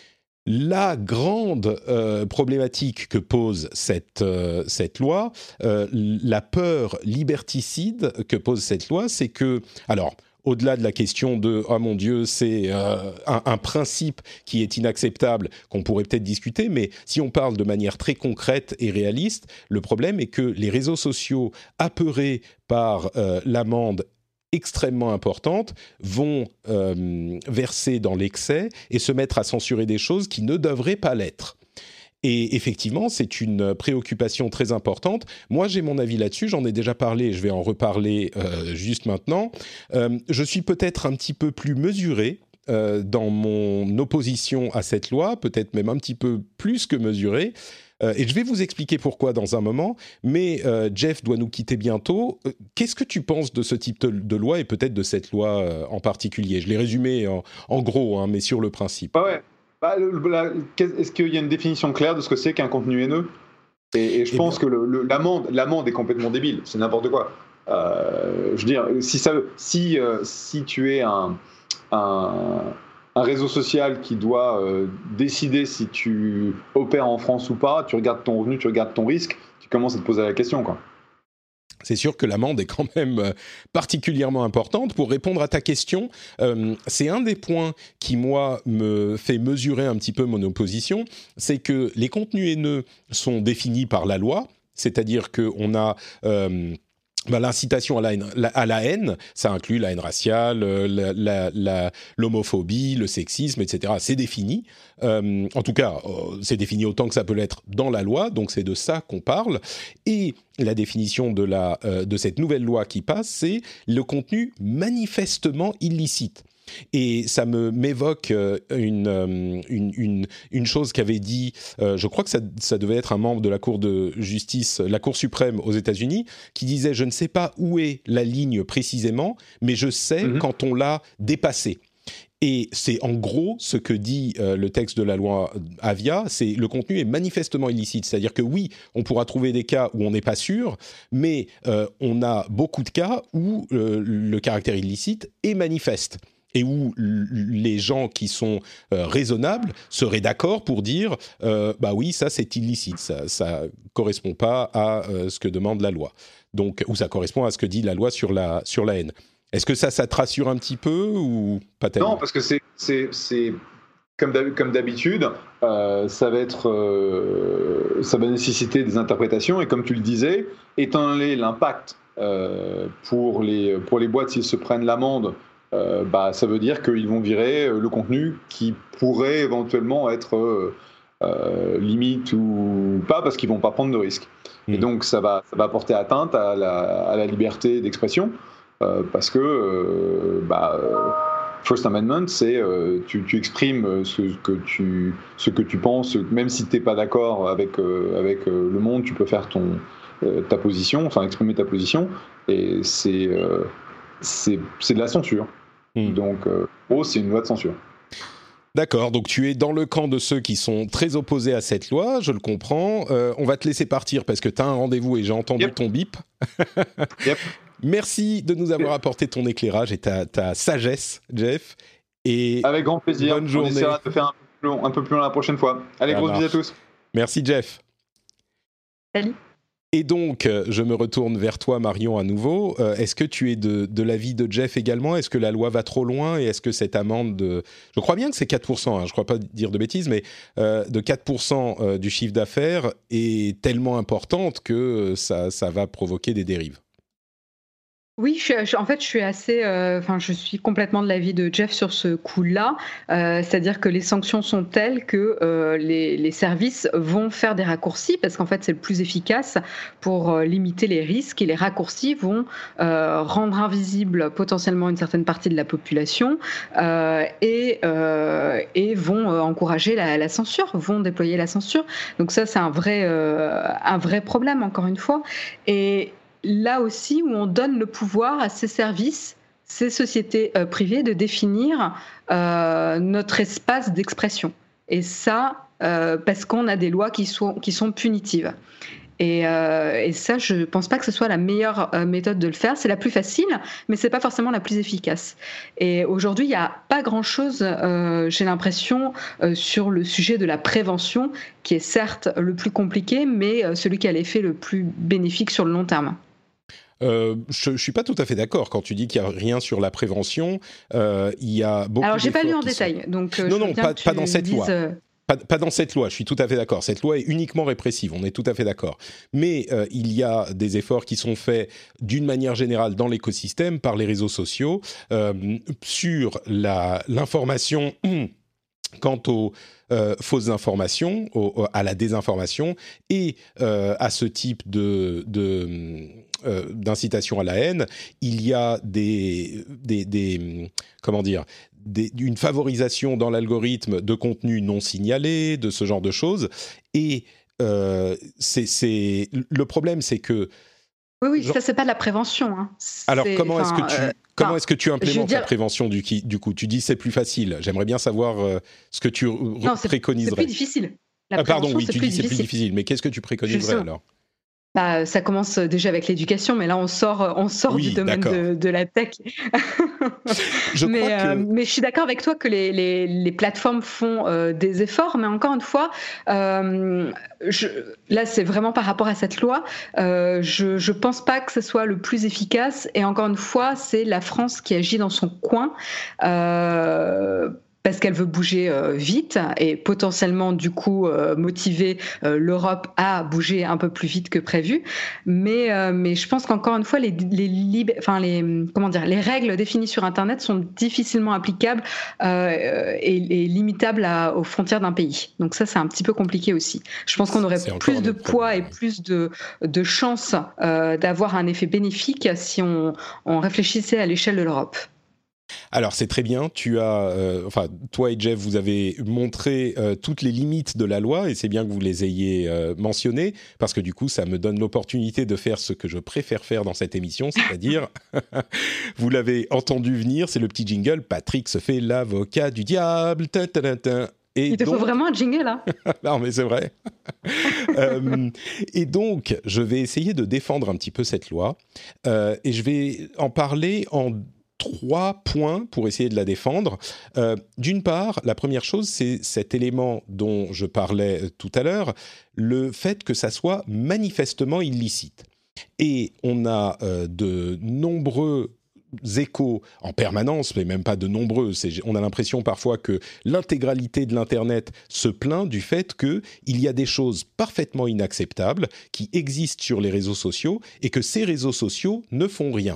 La grande euh, problématique que pose cette, euh, cette loi, euh, la peur liberticide que pose cette loi, c'est que, alors, au-delà de la question de « oh mon Dieu, c'est euh, un, un principe qui est inacceptable », qu'on pourrait peut-être discuter, mais si on parle de manière très concrète et réaliste, le problème est que les réseaux sociaux, apeurés par euh, l'amende extrêmement importantes, vont euh, verser dans l'excès et se mettre à censurer des choses qui ne devraient pas l'être. Et effectivement, c'est une préoccupation très importante. Moi, j'ai mon avis là-dessus, j'en ai déjà parlé et je vais en reparler euh, juste maintenant. Euh, je suis peut-être un petit peu plus mesuré euh, dans mon opposition à cette loi, peut-être même un petit peu plus que mesuré. Euh, et je vais vous expliquer pourquoi dans un moment, mais euh, Jeff doit nous quitter bientôt. Euh, qu'est-ce que tu penses de ce type de, de loi et peut-être de cette loi euh, en particulier ? Je l'ai résumé en, en gros, hein, mais sur le principe. Ah ouais. Bah, le, la, est-ce qu'il y a une définition claire de ce que c'est qu'un contenu haineux ? Et, et je et pense bien. que le, le, l'amende, l'amende est complètement débile, c'est n'importe quoi. Euh, je veux dire, si, ça, si, euh, si tu es un... un un réseau social qui doit euh, décider si tu opères en France ou pas, tu regardes ton revenu, tu regardes ton risque, tu commences à te poser la question, quoi. C'est sûr que l'amende est quand même euh, particulièrement importante. Pour répondre à ta question, euh, c'est un des points qui, moi, me fait mesurer un petit peu mon opposition, c'est que les contenus haineux sont définis par la loi, c'est-à-dire qu'on a... Euh, Ben, l'incitation à la, haine, la, à la haine, ça inclut la haine raciale, la, la, la, l'homophobie, le sexisme, et cetera. C'est défini. Euh, en tout cas, euh, c'est défini autant que ça peut l'être dans la loi, donc c'est de ça qu'on parle. Et la définition de, la, euh, de cette nouvelle loi qui passe, c'est le contenu manifestement illicite. Et ça me m'évoque euh, une, euh, une, une, une chose qu'avait dit, euh, je crois que ça, ça devait être un membre de la Cour de justice, la Cour suprême aux États-Unis, qui disait « Je ne sais pas où est la ligne précisément, mais je sais mm-hmm. quand on l'a dépassée ». Et c'est en gros ce que dit euh, le texte de la loi Avia, c'est le contenu est manifestement illicite. C'est-à-dire que oui, on pourra trouver des cas où on n'est pas sûr, mais euh, on a beaucoup de cas où euh, le caractère illicite est manifeste. Et où les gens qui sont euh, raisonnables seraient d'accord pour dire euh, bah oui, ça c'est illicite, ça ça correspond pas à euh, ce que demande la loi. Donc ou ça correspond à ce que dit la loi sur la sur la haine. Est-ce que ça ça te rassure un petit peu ou pas tellement ? Non, parce que c'est c'est c'est comme d'hab- comme d'habitude, euh, ça va être euh, ça va nécessiter des interprétations et comme tu le disais, étant donné l'impact euh, pour les pour les boîtes s'ils se prennent l'amende. Euh, bah, ça veut dire qu'ils vont virer le contenu qui pourrait éventuellement être euh, euh, limite ou pas parce qu'ils ne vont pas prendre de risques. Mmh. Et donc ça va, ça va porter atteinte à la, à la liberté d'expression euh, parce que euh, bah, First Amendment, c'est euh, tu, tu exprimes ce que tu, ce que tu penses, même si tu n'es pas d'accord avec, euh, avec euh, le monde, tu peux faire ton, euh, ta position, enfin exprimer ta position et c'est, euh, c'est, c'est de la censure. Mmh. Donc, euh, oh, c'est une loi de censure. D'accord, donc tu es dans le camp de ceux qui sont très opposés à cette loi, je le comprends. Euh, on va te laisser partir parce que tu as un rendez-vous et j'ai entendu yep. ton bip. Yep. Merci de nous avoir apporté ton éclairage et ta, ta sagesse, Jeff. Et avec grand plaisir. Bonne journée. On essaiera de faire un peu plus long, un peu plus long la prochaine fois. Allez, gros bisous à tous. Merci, Jeff. Salut. Et donc, je me retourne vers toi, Marion, à nouveau. Euh, est-ce que tu es de, de l'avis de Jeff également ? Est-ce que la loi va trop loin ? Et est-ce que cette amende de... Je crois bien que c'est quatre pour cent, hein, je ne crois pas dire de bêtises, mais euh, de quatre pour cent euh, du chiffre d'affaires est tellement importante que ça, ça va provoquer des dérives. Oui, je suis, je- en fait, je suis assez, euh, enfin, je suis complètement de l'avis de Jeff sur ce coup-là. Euh, c'est-à-dire que les sanctions sont telles que euh, les, les services vont faire des raccourcis parce qu'en fait, c'est le plus efficace pour euh, limiter les risques et les raccourcis vont euh, rendre invisible potentiellement une certaine partie de la population euh, et, euh, et vont euh, encourager la, la censure, vont déployer la censure. Donc ça, c'est un vrai, euh, un vrai problème, encore une fois. Et là aussi où on donne le pouvoir à ces services, ces sociétés euh, privées de définir euh, notre espace d'expression. Et ça, euh, parce qu'on a des lois qui sont, qui sont punitives. Et, euh, et ça, je ne pense pas que ce soit la meilleure euh, méthode de le faire. C'est la plus facile, mais ce n'est pas forcément la plus efficace. Et aujourd'hui, il n'y a pas grand-chose, euh, j'ai l'impression, euh, sur le sujet de la prévention, qui est certes le plus compliqué, mais euh, celui qui a l'effet le plus bénéfique sur le long terme. Euh, je, je suis pas tout à fait d'accord quand tu dis qu'il y a rien sur la prévention. Euh, il y a beaucoup. Alors, j'ai pas lu en sont... détail, donc euh, non, je non, veux bien pas, que pas tu dans cette dises, loi. euh, Pas, pas dans cette loi, je suis tout à fait d'accord. Cette loi est uniquement répressive, on est tout à fait d'accord. Mais euh, il y a des efforts qui sont faits d'une manière générale dans l'écosystème par les réseaux sociaux euh, sur la, l'information quant aux euh, fausses informations, au, à la désinformation et euh, à ce type de, de euh, d'incitation à la haine. Il y a des, des, des comment dire, des, une favorisation dans l'algorithme de contenus non signalés, de ce genre de choses. Et euh, c'est, c'est le problème, c'est que oui, oui, genre, ça c'est pas de la prévention. Hein. alors C'est, comment est-ce que tu euh, comment est-ce que tu implémentes dire, la prévention du, du coup tu dis c'est plus facile. J'aimerais bien savoir euh, ce que tu non, c'est, préconiserais. C'est plus difficile. La ah, pardon, prévention, oui, c'est tu plus dis c'est difficile. plus difficile. Mais qu'est-ce que tu préconiserais Justement. alors? Bah, ça commence déjà avec l'éducation, mais là on sort, on sort oui, du domaine de, de la tech. je mais, crois euh, que... mais je suis d'accord avec toi que les, les, les plateformes font euh, des efforts, mais encore une fois, euh, je, là c'est vraiment par rapport à cette loi, euh, je je pense pas que ce soit le plus efficace. Et encore une fois, c'est la France qui agit dans son coin. Euh, parce qu'elle veut bouger euh, vite et potentiellement du coup euh, motiver euh, l'Europe à bouger un peu plus vite que prévu. Mais euh, mais je pense qu'encore une fois les les lib- enfin les comment dire les règles définies sur Internet sont difficilement applicables euh, et, et limitables à, aux frontières d'un pays. Donc ça c'est un petit peu compliqué aussi. Je pense qu'on aurait plus de poids problème, et ouais. plus de de chances euh, d'avoir un effet bénéfique si on on réfléchissait à l'échelle de l'Europe. Alors c'est très bien, tu as, euh, enfin toi et Jeff, vous avez montré euh, toutes les limites de la loi et c'est bien que vous les ayez euh, mentionnées parce que du coup ça me donne l'opportunité de faire ce que je préfère faire dans cette émission, c'est-à-dire, vous l'avez entendu venir, c'est le petit jingle, Patrick se fait l'avocat du diable, ta, ta, ta, ta. Et il te donc... faut vraiment un jingle là. Non mais c'est vrai. euh, et donc je vais essayer de défendre un petit peu cette loi euh, et je vais en parler en trois points pour essayer de la défendre. Euh, d'une part, la première chose, c'est cet élément dont je parlais tout à l'heure, le fait que ça soit manifestement illicite. Et on a euh, de nombreux échos en permanence, mais même pas de nombreux. C'est, on a l'impression parfois que l'intégralité de l'Internet se plaint du fait qu'il y a des choses parfaitement inacceptables qui existent sur les réseaux sociaux et que ces réseaux sociaux ne font rien.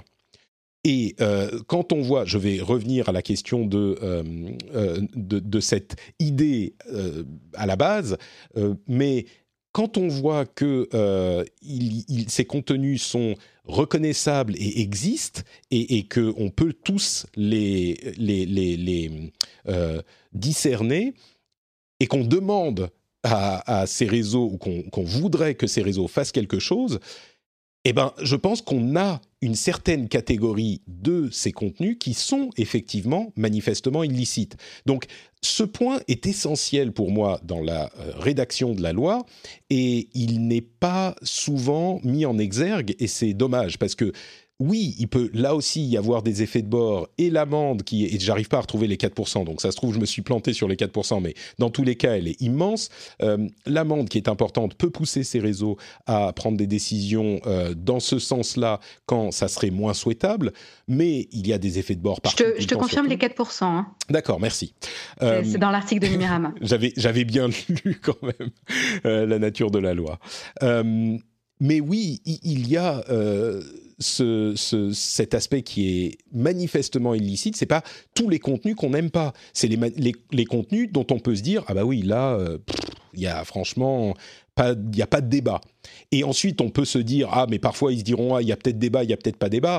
Et euh, quand on voit, je vais revenir à la question de, euh, euh, de, de cette idée euh, à la base, euh, mais quand on voit que euh, il, il, ces contenus sont reconnaissables et existent, et, et qu'on peut tous les, les, les, les euh, discerner, et qu'on demande à, à ces réseaux, ou qu'on, qu'on voudrait que ces réseaux fassent quelque chose, eh ben, je pense qu'on a une certaine catégorie de ces contenus qui sont effectivement manifestement illicites. Donc, ce point est essentiel pour moi dans la euh, rédaction de la loi et il n'est pas souvent mis en exergue et c'est dommage parce que oui, il peut là aussi y avoir des effets de bord et l'amende qui est, et j'arrive pas à retrouver les quatre pour cent, donc ça se trouve je me suis planté sur les quatre pour cent, mais dans tous les cas elle est immense. Euh, l'amende qui est importante peut pousser ces réseaux à prendre des décisions euh, dans ce sens-là quand ça serait moins souhaitable, mais il y a des effets de bord partout. Je te, je te confirme surtout. Les quatre pour cent. Hein. D'accord, merci. C'est, euh, c'est dans l'article de Numérama. j'avais, j'avais bien lu quand même euh, la nature de la loi. Euh, mais oui, il y a euh, ce, ce, cet aspect qui est manifestement illicite. C'est pas tous les contenus qu'on n'aime pas. C'est les, les, les contenus dont on peut se dire ah bah oui là, euh, il y a franchement pas, il y a pas de débat. Et ensuite on peut se dire ah mais parfois ils se diront ah il y a peut-être débat, il y a peut-être pas débat.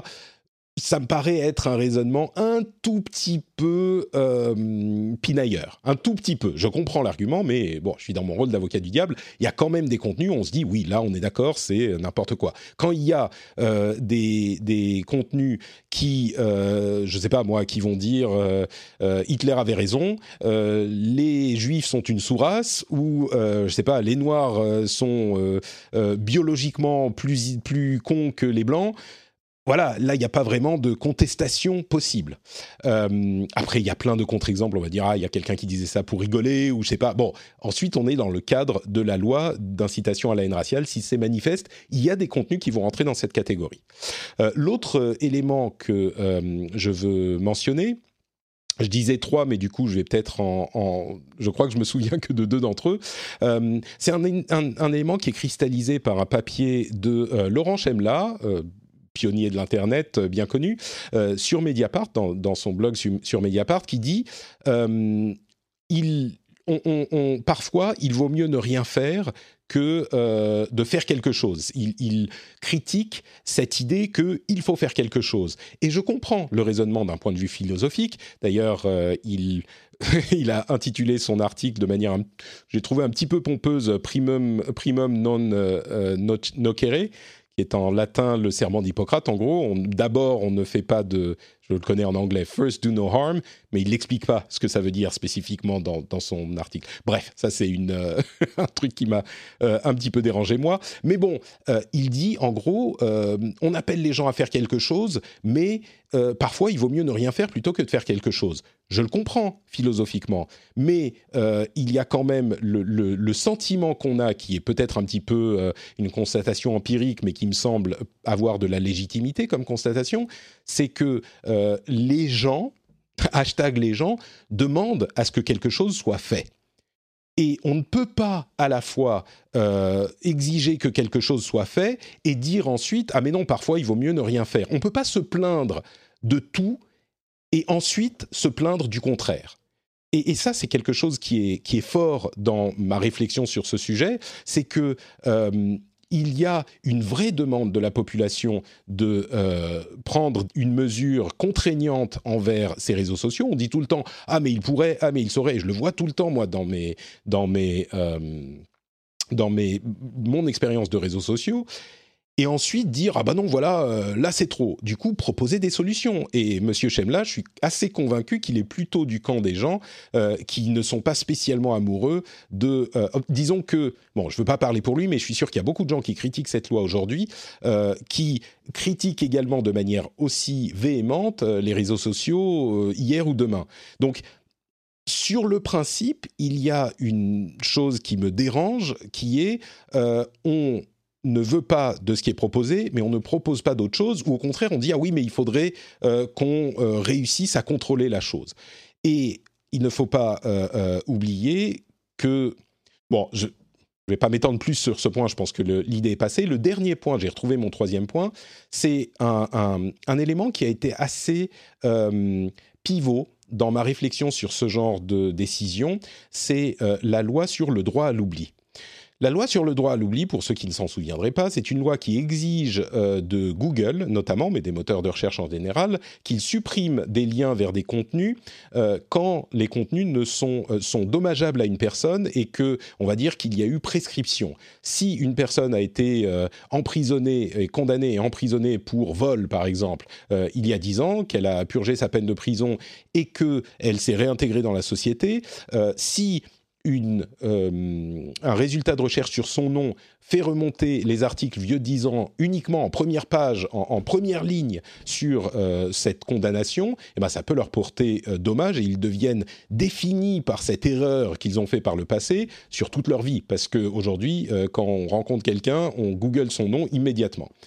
Ça me paraît être un raisonnement un tout petit peu euh, pinailleur, un tout petit peu. Je comprends l'argument, mais bon, je suis dans mon rôle d'avocat du diable. Il y a quand même des contenus où on se dit, oui, là, on est d'accord, c'est n'importe quoi. Quand il y a euh, des, des contenus qui, euh, je sais pas moi, qui vont dire euh, euh, Hitler avait raison, euh, les Juifs sont une sous-race, ou euh, je sais pas, les Noirs euh, sont euh, euh, biologiquement plus plus cons que les Blancs. Voilà, là, il n'y a pas vraiment de contestation possible. Euh, après, il y a plein de contre-exemples. On va dire, ah, il y a quelqu'un qui disait ça pour rigoler, ou je sais pas. Bon, ensuite, on est dans le cadre de la loi d'incitation à la haine raciale. Si c'est manifeste, il y a des contenus qui vont rentrer dans cette catégorie. Euh, l'autre euh, élément que euh, je veux mentionner, je disais trois, mais du coup, je vais peut-être en, en... Je crois que je me souviens que de deux d'entre eux. Euh, c'est un, un, un élément qui est cristallisé par un papier de euh, Laurent Chemla, euh, pionnier de l'Internet bien connu, euh, sur Mediapart, dans, dans son blog sur, sur Mediapart, qui dit euh, il, on, on, on, parfois, il vaut mieux ne rien faire que euh, de faire quelque chose. Il, il critique cette idée qu'il faut faire quelque chose. Et je comprends le raisonnement d'un point de vue philosophique. D'ailleurs, euh, il... il a intitulé son article de manière, j'ai trouvé un petit peu pompeuse, primum, primum non euh, nocere, qui est en latin le serment d'Hippocrate. En gros, on, d'abord, on ne fait pas de... Je le connais en anglais, first do no harm, mais il n'explique pas ce que ça veut dire spécifiquement dans, dans son article. Bref, ça c'est une, euh, un truc qui m'a euh, un petit peu dérangé moi. Mais bon, euh, il dit en gros, euh, on appelle les gens à faire quelque chose, mais euh, parfois il vaut mieux ne rien faire plutôt que de faire quelque chose. Je le comprends philosophiquement, mais euh, il y a quand même le, le, le sentiment qu'on a, qui est peut-être un petit peu euh, une constatation empirique, mais qui me semble avoir de la légitimité comme constatation, c'est que euh, les gens, hashtag les gens, demandent à ce que quelque chose soit fait. Et on ne peut pas à la fois euh, exiger que quelque chose soit fait et dire ensuite « Ah mais non, parfois il vaut mieux ne rien faire ». On ne peut pas se plaindre de tout et ensuite se plaindre du contraire. Et, et ça, c'est quelque chose qui est, qui est fort dans ma réflexion sur ce sujet, c'est que... Euh, il y a une vraie demande de la population de euh, prendre une mesure contraignante envers ces réseaux sociaux. On dit tout le temps « Ah, mais il pourrait, ah, mais il saurait ». Et je le vois tout le temps, moi, dans, mes, dans, mes, euh, dans mes, mon expérience de réseaux sociaux. Et ensuite dire « Ah bah non, voilà, euh, là c'est trop ». Du coup, proposer des solutions. Et Monsieur Chemla, je suis assez convaincu qu'il est plutôt du camp des gens euh, qui ne sont pas spécialement amoureux de... Euh, disons que... Bon, je ne veux pas parler pour lui, mais je suis sûr qu'il y a beaucoup de gens qui critiquent cette loi aujourd'hui, euh, qui critiquent également de manière aussi véhémente euh, les réseaux sociaux euh, hier ou demain. Donc, sur le principe, il y a une chose qui me dérange, qui est... Euh, on ne veut pas de ce qui est proposé, mais on ne propose pas d'autre chose, ou au contraire, on dit « Ah oui, mais il faudrait euh, qu'on euh, réussisse à contrôler la chose ». Et il ne faut pas euh, euh, oublier que... Bon, je ne vais pas m'étendre plus sur ce point, je pense que le, l'idée est passée. Le dernier point, j'ai retrouvé mon troisième point, c'est un, un, un élément qui a été assez euh, pivot dans ma réflexion sur ce genre de décision, c'est euh, la loi sur le droit à l'oubli. La loi sur le droit à l'oubli, pour ceux qui ne s'en souviendraient pas, c'est une loi qui exige euh, de Google, notamment, mais des moteurs de recherche en général, qu'ils suppriment des liens vers des contenus euh, quand les contenus ne sont, euh, sont dommageables à une personne et que, on va dire qu'il y a eu prescription. Si une personne a été euh, emprisonnée, et condamnée et emprisonnée pour vol, par exemple, euh, il y a dix ans, qu'elle a purgé sa peine de prison et qu'elle s'est réintégrée dans la société, euh, si... Une, euh, un résultat de recherche sur son nom fait remonter les articles vieux de dix ans uniquement en première page, en, en première ligne sur euh, cette condamnation, eh ben ça peut leur porter euh, dommage et ils deviennent définis par cette erreur qu'ils ont fait par le passé sur toute leur vie. Parce qu'aujourd'hui, euh, quand on rencontre quelqu'un, on google son nom immédiatement.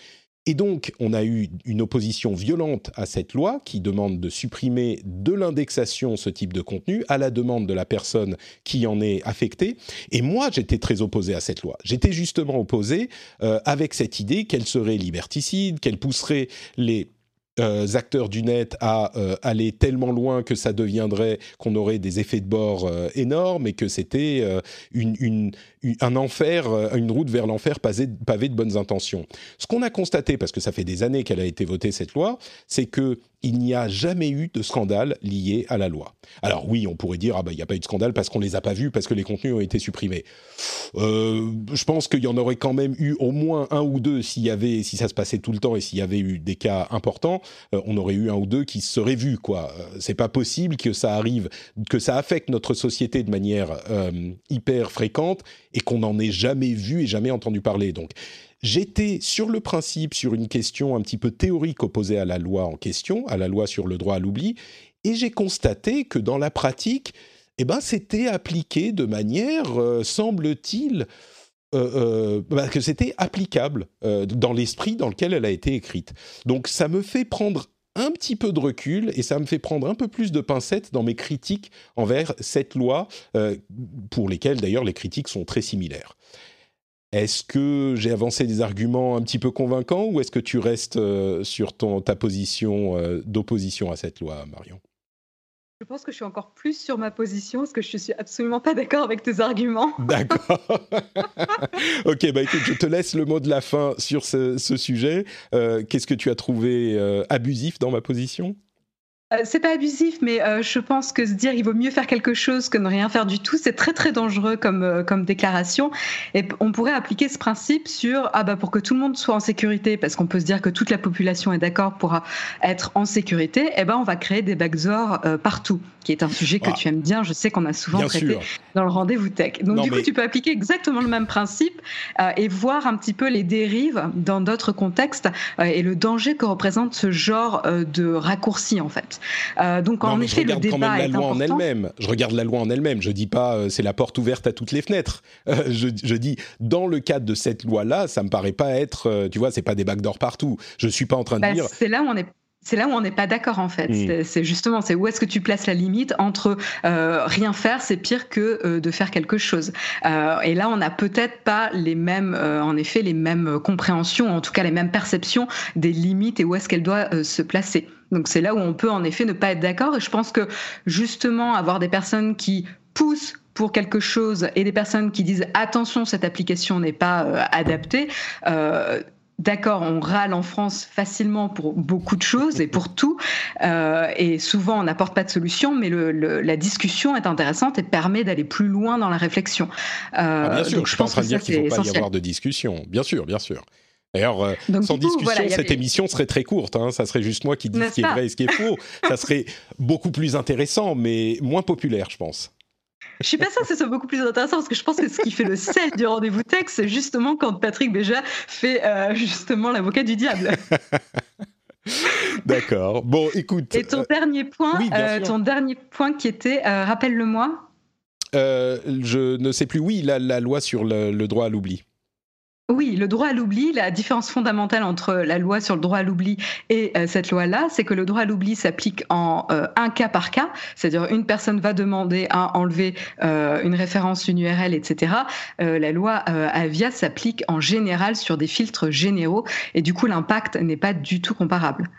Et donc, on a eu une opposition violente à cette loi qui demande de supprimer de l'indexation ce type de contenu à la demande de la personne qui en est affectée. Et moi, j'étais très opposé à cette loi. J'étais justement opposé euh, avec cette idée qu'elle serait liberticide, qu'elle pousserait les Euh, acteurs du net à euh, aller tellement loin que ça deviendrait, qu'on aurait des effets de bord euh, énormes et que c'était euh, une, une, une, un enfer, euh, une route vers l'enfer pavée, pavée de bonnes intentions. Ce qu'on a constaté, parce que ça fait des années qu'elle a été votée cette loi, c'est que il n'y a jamais eu de scandale lié à la loi. Alors oui, on pourrait dire, ah ben, il n'y a pas eu de scandale parce qu'on ne les a pas vus, parce que les contenus ont été supprimés. Euh, je pense qu'il y en aurait quand même eu au moins un ou deux s'il y avait, si ça se passait tout le temps et s'il y avait eu des cas importants, euh, on aurait eu un ou deux qui se seraient vus, quoi. Euh, c'est pas possible que ça arrive, que ça affecte notre société de manière euh, hyper fréquente et qu'on n'en ait jamais vu et jamais entendu parler. Donc, j'étais sur le principe, sur une question un petit peu théorique opposée à la loi en question, à la loi sur le droit à l'oubli, et j'ai constaté que dans la pratique, eh ben, c'était appliqué de manière, euh, semble-t-il, euh, euh, bah, que c'était applicable euh, dans l'esprit dans lequel elle a été écrite. Donc ça me fait prendre un petit peu de recul et ça me fait prendre un peu plus de pincettes dans mes critiques envers cette loi, euh, pour lesquelles d'ailleurs les critiques sont très similaires. Est-ce que j'ai avancé des arguments un petit peu convaincants ou est-ce que tu restes euh, sur ton, ta position euh, d'opposition à cette loi, Marion ? Je pense que je suis encore plus sur ma position parce que je ne suis absolument pas d'accord avec tes arguments. D'accord. Ok, bah écoute, je te laisse le mot de la fin sur ce, ce sujet. Euh, qu'est-ce que tu as trouvé euh, abusif dans ma position ? Euh, c'est pas abusif, mais euh, je pense que se dire il vaut mieux faire quelque chose que ne rien faire du tout, c'est très très dangereux comme euh, comme déclaration. Et p- on pourrait appliquer ce principe sur ah bah pour que tout le monde soit en sécurité, parce qu'on peut se dire que toute la population est d'accord pour euh, être en sécurité. Eh ben on va créer des backdoors euh, partout, qui est un sujet que Ah. tu aimes bien. Je sais qu'on a souvent Bien traité sûr. dans le rendez-vous tech. Donc Non, du mais- coup tu peux appliquer exactement le même principe euh, et voir un petit peu les dérives dans d'autres contextes euh, et le danger que représente ce genre euh, de raccourci en fait. Euh, donc Non, en mais je effet, le regarde quand débat même la est loi en important. elle-même. Je regarde la loi en elle-même. Je dis pas euh, c'est la porte ouverte à toutes les fenêtres. Euh, je, je dis dans le cadre de cette loi-là, ça me paraît pas être, euh, tu vois, c'est pas des backdoors partout. Je suis pas en train de Bah, dire. c'est là où on est. C'est là où on n'est pas d'accord en fait. Mm. C'est, c'est justement, c'est où est-ce que tu places la limite entre euh, rien faire, c'est pire que euh, de faire quelque chose. Euh, et là, on n'a peut-être pas les mêmes, euh, en effet, les mêmes compréhensions, en tout cas les mêmes perceptions des limites et où est-ce qu'elles doivent euh, se placer. Donc c'est là où on peut en effet ne pas être d'accord. Et je pense que justement avoir des personnes qui poussent pour quelque chose et des personnes qui disent attention, cette application n'est pas euh, adaptée. Euh, D'accord, on râle en France facilement pour beaucoup de choses et pour tout, euh, et souvent on n'apporte pas de solution, mais le, le, la discussion est intéressante et permet d'aller plus loin dans la réflexion. Euh, Ah, bien sûr, donc je je suis pas en pense train que de dire ça, qu'il c'est faut pas y essentiel. avoir de discussion. Bien sûr, bien sûr. D'ailleurs, euh, Donc, sans du coup, discussion, voilà, il y cette avait- émission serait très courte. Hein. Ça serait juste moi qui dis ce N'est-ce qui est pas vrai et ce qui est faux. Ça serait beaucoup plus intéressant, mais moins populaire, je pense. Je suis pas sûre que ce soit beaucoup plus intéressant parce que je pense que ce qui fait le sel du rendez-vous tech, c'est justement quand Patrick Béja fait euh, justement l'avocat du diable. D'accord. Bon, écoute. Et ton euh, dernier point, oui, bien euh, sûr. ton dernier point qui était, euh, rappelle-le-moi. euh, je ne sais plus. Oui, la, la loi sur le, le droit à l'oubli. Oui, le droit à l'oubli, la différence fondamentale entre la loi sur le droit à l'oubli et euh, cette loi-là, c'est que le droit à l'oubli s'applique en euh, un cas par cas, c'est-à-dire une personne va demander à enlever euh, une référence, une U R L, et cetera. Euh, la loi euh, Avia s'applique en général sur des filtres généraux et du coup l'impact n'est pas du tout comparable.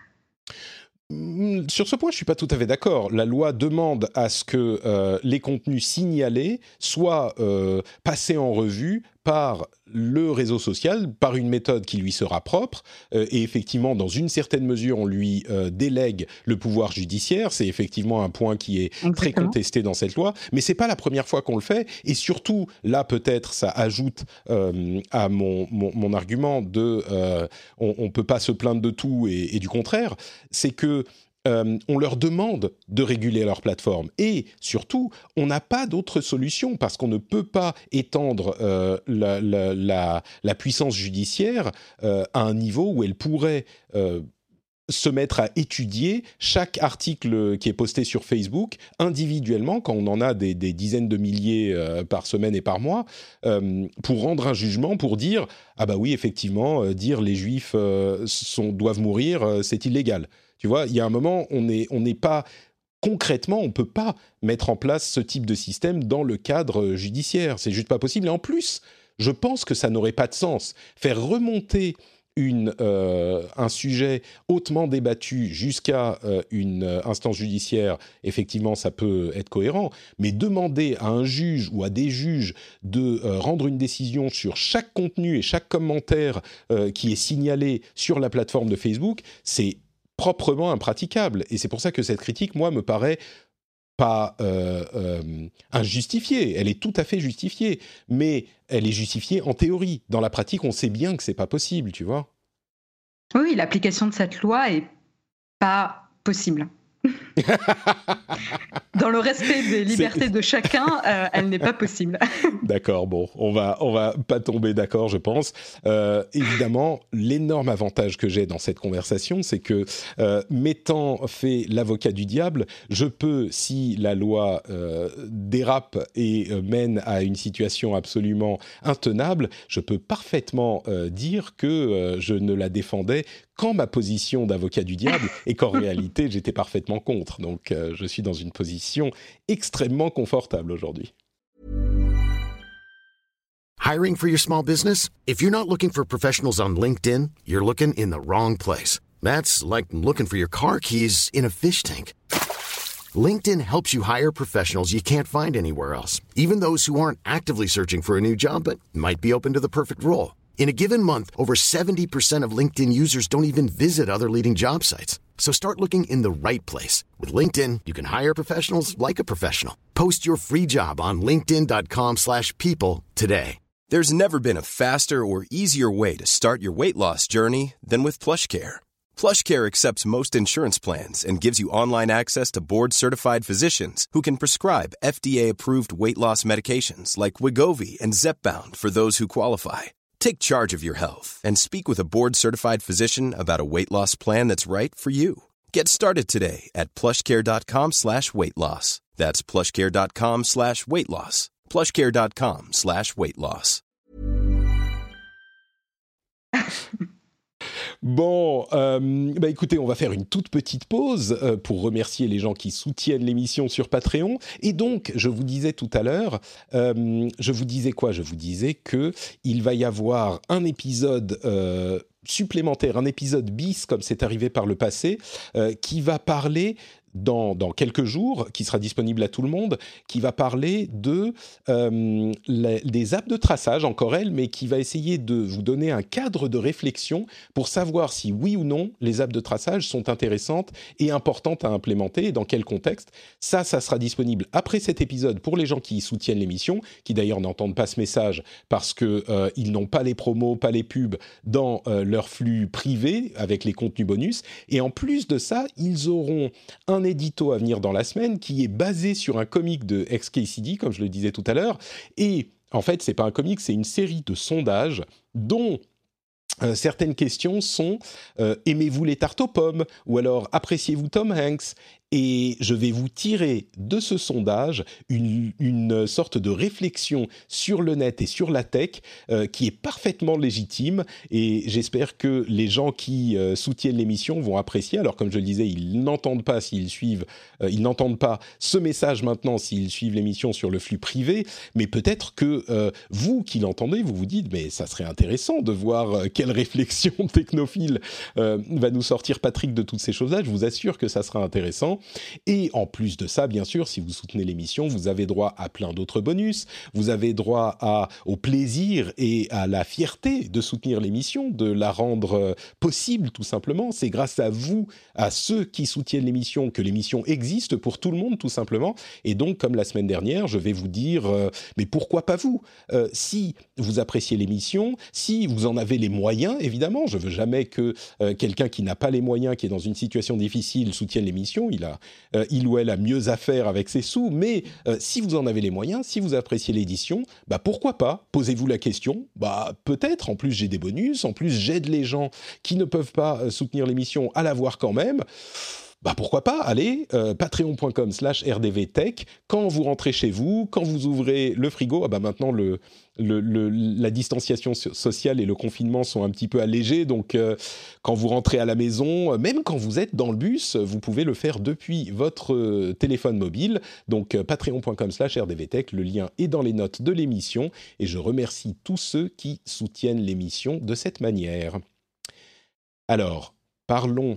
Sur ce point, je ne suis pas tout à fait d'accord. La loi demande à ce que euh, les contenus signalés soient euh, passés en revue par le réseau social, par une méthode qui lui sera propre. Euh, et effectivement, dans une certaine mesure, on lui euh, délègue le pouvoir judiciaire. C'est effectivement un point qui est Exactement. très contesté dans cette loi. Mais ce n'est pas la première fois qu'on le fait. Et surtout, là, peut-être, ça ajoute euh, à mon, mon, mon argument de euh, on ne peut pas se plaindre de tout et, et du contraire. C'est que Euh, on leur demande de réguler leur plateforme. Et surtout, on n'a pas d'autre solution parce qu'on ne peut pas étendre euh, la, la, la, la puissance judiciaire euh, à un niveau où elle pourrait euh, se mettre à étudier chaque article qui est posté sur Facebook individuellement, quand on en a des, des dizaines de milliers euh, par semaine et par mois, euh, pour rendre un jugement, pour dire « Ah bah oui, effectivement, euh, dire les Juifs euh, sont, doivent mourir, euh, c'est illégal ». Tu vois, il y a un moment, on n'est on n'est pas... Concrètement, on ne peut pas mettre en place ce type de système dans le cadre judiciaire. C'est juste pas possible. Et en plus, je pense que ça n'aurait pas de sens. Faire remonter une, euh, un sujet hautement débattu jusqu'à euh, une euh, instance judiciaire, effectivement, ça peut être cohérent. Mais demander à un juge ou à des juges de euh, rendre une décision sur chaque contenu et chaque commentaire euh, qui est signalé sur la plateforme de Facebook, c'est proprement impraticable. Et c'est pour ça que cette critique, moi, me paraît pas euh, euh, injustifiée. Elle est tout à fait justifiée, mais elle est justifiée en théorie. Dans la pratique, on sait bien que c'est pas possible, tu vois. Oui, l'application de cette loi est pas possible. Dans le respect des libertés c'est... de chacun, euh, elle n'est pas possible. D'accord, bon, on va, on va pas tomber d'accord, je pense. Euh, évidemment, l'énorme avantage que j'ai dans cette conversation, c'est que, euh, m'étant fait l'avocat du diable, je peux, si la loi euh, dérape et euh, mène à une situation absolument intenable, je peux parfaitement euh, dire que euh, je ne la défendais qu'en ma position d'avocat du diable et qu'en réalité, j'étais parfaitement contre. Donc, euh, je suis dans une position extrêmement confortable aujourd'hui. Hiring for your small business? If you're not looking for professionals on LinkedIn, you're looking in the wrong place. That's like looking for your car keys in a fish tank. LinkedIn helps you hire professionals you can't find anywhere else, even those who aren't actively searching for a new job but might be open to the perfect role. In a given month, over seventy percent of LinkedIn users don't even visit other leading job sites. So start looking in the right place. With LinkedIn, you can hire professionals like a professional. Post your free job on linkedin dot com slash people today. There's never been a faster or easier way to start your weight loss journey than with PlushCare. PlushCare accepts most insurance plans and gives you online access to board-certified physicians who can prescribe F D A-approved weight loss medications like Wegovy and Zepbound for those who qualify. Take charge of your health and speak with a board-certified physician about a weight loss plan that's right for you. Get started today at plushcare.com slash weight loss. That's plushcare.com slash weight loss. plushcare.com slash weight loss. Bon, euh, bah écoutez, on va faire une toute petite pause euh, pour remercier les gens qui soutiennent l'émission sur Patreon. Et donc, je vous disais tout à l'heure, euh, je vous disais quoi ? Je vous disais que il va y avoir un épisode euh, supplémentaire, un épisode bis, comme c'est arrivé par le passé, euh, qui va parler... Dans, dans quelques jours, qui sera disponible à tout le monde, qui va parler de, euh, la, des apps de traçage, encore elle, mais qui va essayer de vous donner un cadre de réflexion pour savoir si oui ou non les apps de traçage sont intéressantes et importantes à implémenter et dans quel contexte. Ça, ça sera disponible après cet épisode pour les gens qui soutiennent l'émission, qui d'ailleurs n'entendent pas ce message parce qu'ils euh, n'ont pas les promos, pas les pubs dans euh, leur flux privé avec les contenus bonus. Et en plus de ça, ils auront un édito à venir dans la semaine qui est basé sur un comic de X K C D, comme je le disais tout à l'heure. Et en fait, c'est pas un comic, c'est une série de sondages dont euh, certaines questions sont euh, « Aimez-vous les tartes aux pommes ?» ou alors « Appréciez-vous Tom Hanks ?» Et je vais vous tirer de ce sondage une, une sorte de réflexion sur le net et sur la tech euh, qui est parfaitement légitime. Et j'espère que les gens qui euh, soutiennent l'émission vont apprécier. Alors, comme je le disais, ils n'entendent pas s'ils suivent, euh, ils n'entendent pas ce message maintenant s'ils suivent l'émission sur le flux privé. Mais peut-être que euh, vous qui l'entendez, vous vous dites, mais ça serait intéressant de voir euh, quelle réflexion technophile euh, va nous sortir Patrick de toutes ces choses-là. Je vous assure que ça sera intéressant. Et en plus de ça, bien sûr, si vous soutenez l'émission, vous avez droit à plein d'autres bonus. Vous avez droit à, au plaisir et à la fierté de soutenir l'émission, de la rendre possible, tout simplement. C'est grâce à vous, à ceux qui soutiennent l'émission, que l'émission existe pour tout le monde, tout simplement. Et donc, comme la semaine dernière, je vais vous dire, euh, mais pourquoi pas vous ? euh, Si vous appréciez l'émission, si vous en avez les moyens, évidemment, je veux jamais que euh, quelqu'un qui n'a pas les moyens, qui est dans une situation difficile, soutienne l'émission. Il a a, euh, il ou elle a mieux à faire avec ses sous, mais euh, si vous en avez les moyens, si vous appréciez l'édition, bah pourquoi pas ? Posez-vous la question. Bah peut-être. En plus j'ai des bonus. En plus j'aide les gens qui ne peuvent pas euh, soutenir l'émission à la voir quand même. Bah pourquoi pas, allez, euh, patreon.com slash rdvtech, quand vous rentrez chez vous, quand vous ouvrez le frigo, ah bah maintenant le, le, le, la distanciation sociale et le confinement sont un petit peu allégés, donc euh, quand vous rentrez à la maison, même quand vous êtes dans le bus, vous pouvez le faire depuis votre euh, téléphone mobile, donc euh, patreon.com slash rdvtech, le lien est dans les notes de l'émission, et je remercie tous ceux qui soutiennent l'émission de cette manière. Alors, parlons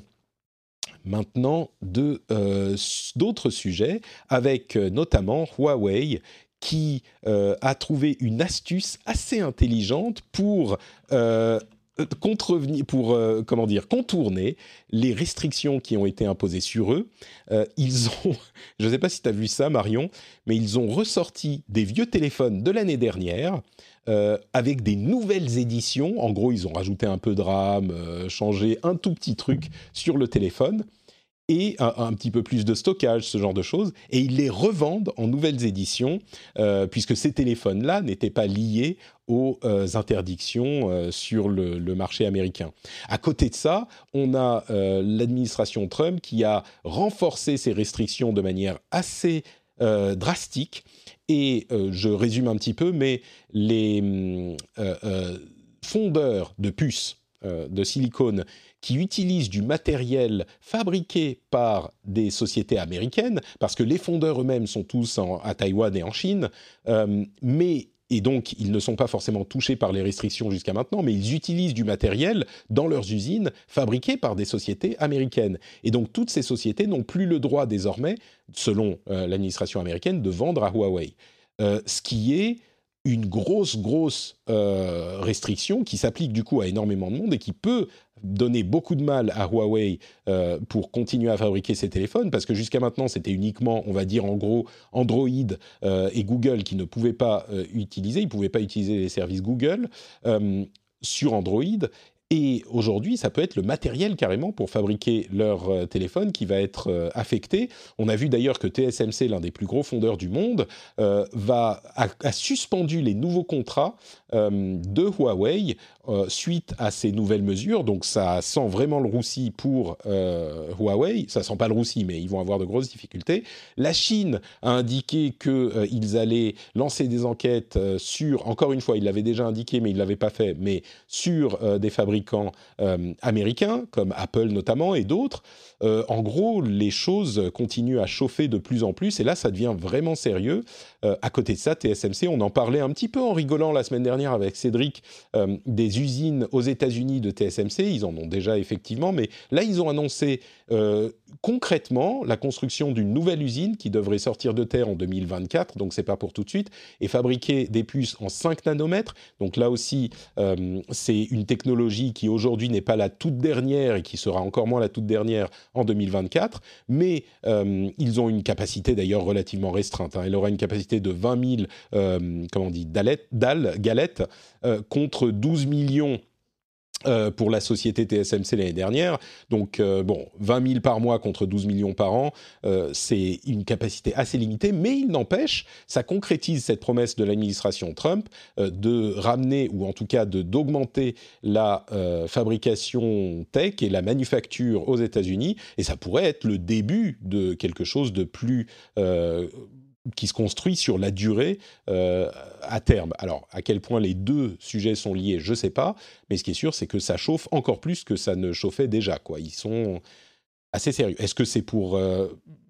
maintenant de, euh, d'autres sujets, avec euh, notamment Huawei qui euh, a trouvé une astuce assez intelligente pour, euh, contrevenir, pour euh, comment dire, contourner les restrictions qui ont été imposées sur eux. Euh, ils ont, je ne sais pas si tu as vu ça Marion, mais ils ont ressorti des vieux téléphones de l'année dernière Euh, avec des nouvelles éditions. En gros, ils ont rajouté un peu de RAM, euh, changé un tout petit truc sur le téléphone et un, un petit peu plus de stockage, ce genre de choses. Et ils les revendent en nouvelles éditions, euh, puisque ces téléphones-là n'étaient pas liés aux euh, interdictions euh, sur le, le marché américain. À côté de ça, on a euh, l'administration Trump qui a renforcé ces restrictions de manière assez euh, drastique. Et euh, je résume un petit peu, mais les euh, euh, fondeurs de puces euh, de silicone qui utilisent du matériel fabriqué par des sociétés américaines, parce que les fondeurs eux-mêmes sont tous en, à Taïwan et en Chine, euh, mais et donc ils ne sont pas forcément touchés par les restrictions jusqu'à maintenant, mais ils utilisent du matériel dans leurs usines fabriqué par des sociétés américaines. Et donc toutes ces sociétés n'ont plus le droit désormais, selon euh, l'administration américaine, de vendre à Huawei. Euh, ce qui est une grosse, grosse euh, restriction qui s'applique du coup à énormément de monde et qui peut donner beaucoup de mal à Huawei euh, pour continuer à fabriquer ces téléphones, parce que jusqu'à maintenant, c'était uniquement, on va dire en gros, Android euh, et Google qui ne pouvaient pas euh, utiliser, ils ne pouvaient pas utiliser les services Google euh, sur Android. Et aujourd'hui, ça peut être le matériel carrément pour fabriquer leur euh, téléphone qui va être euh, affecté. On a vu d'ailleurs que T S M C, l'un des plus gros fondeurs du monde, euh, va, a, a suspendu les nouveaux contrats euh, de Huawei euh, suite à ces nouvelles mesures. Donc ça sent vraiment le roussi pour euh, Huawei. Ça sent pas le roussi, mais ils vont avoir de grosses difficultés. La Chine a indiqué qu'ils euh, allaient lancer des enquêtes euh, sur, encore une fois, ils l'avaient déjà indiqué, mais ils ne l'avaient pas fait, mais sur euh, des fabricants Euh, américains, comme Apple notamment, et d'autres. Euh, en gros, les choses continuent à chauffer de plus en plus, et là, ça devient vraiment sérieux. Euh, à côté de ça, T S M C, on en parlait un petit peu en rigolant la semaine dernière avec Cédric, euh, des usines aux États-Unis de T S M C, ils en ont déjà effectivement, mais là, ils ont annoncé euh, concrètement la construction d'une nouvelle usine qui devrait sortir de terre en deux mille vingt-quatre, donc c'est pas pour tout de suite, et fabriquer des puces en cinq nanomètres. Donc là aussi, euh, c'est une technologie qui aujourd'hui n'est pas la toute dernière et qui sera encore moins la toute dernière en deux mille vingt-quatre, mais euh, ils ont une capacité d'ailleurs relativement restreinte. Hein. Elle aura une capacité de vingt mille euh, comment on dit, dalles, galettes, euh, contre douze millions Euh, pour la société T S M C l'année dernière. Donc, euh, bon, vingt mille par mois contre douze millions par an, euh, c'est une capacité assez limitée, mais il n'empêche, ça concrétise cette promesse de l'administration Trump euh, de ramener, ou en tout cas de, d'augmenter la euh, fabrication tech et la manufacture aux États-Unis, et ça pourrait être le début de quelque chose de plus... Euh, qui se construit sur la durée euh, à terme. Alors, à quel point les deux sujets sont liés, je ne sais pas, mais ce qui est sûr, c'est que ça chauffe encore plus que ça ne chauffait déjà, quoi. Ils sont assez sérieux. Est-ce que c'est pour, euh,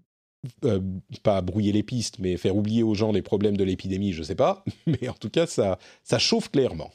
euh, pas brouiller les pistes, mais faire oublier aux gens les problèmes de l'épidémie, je ne sais pas, mais en tout cas, ça, ça chauffe clairement.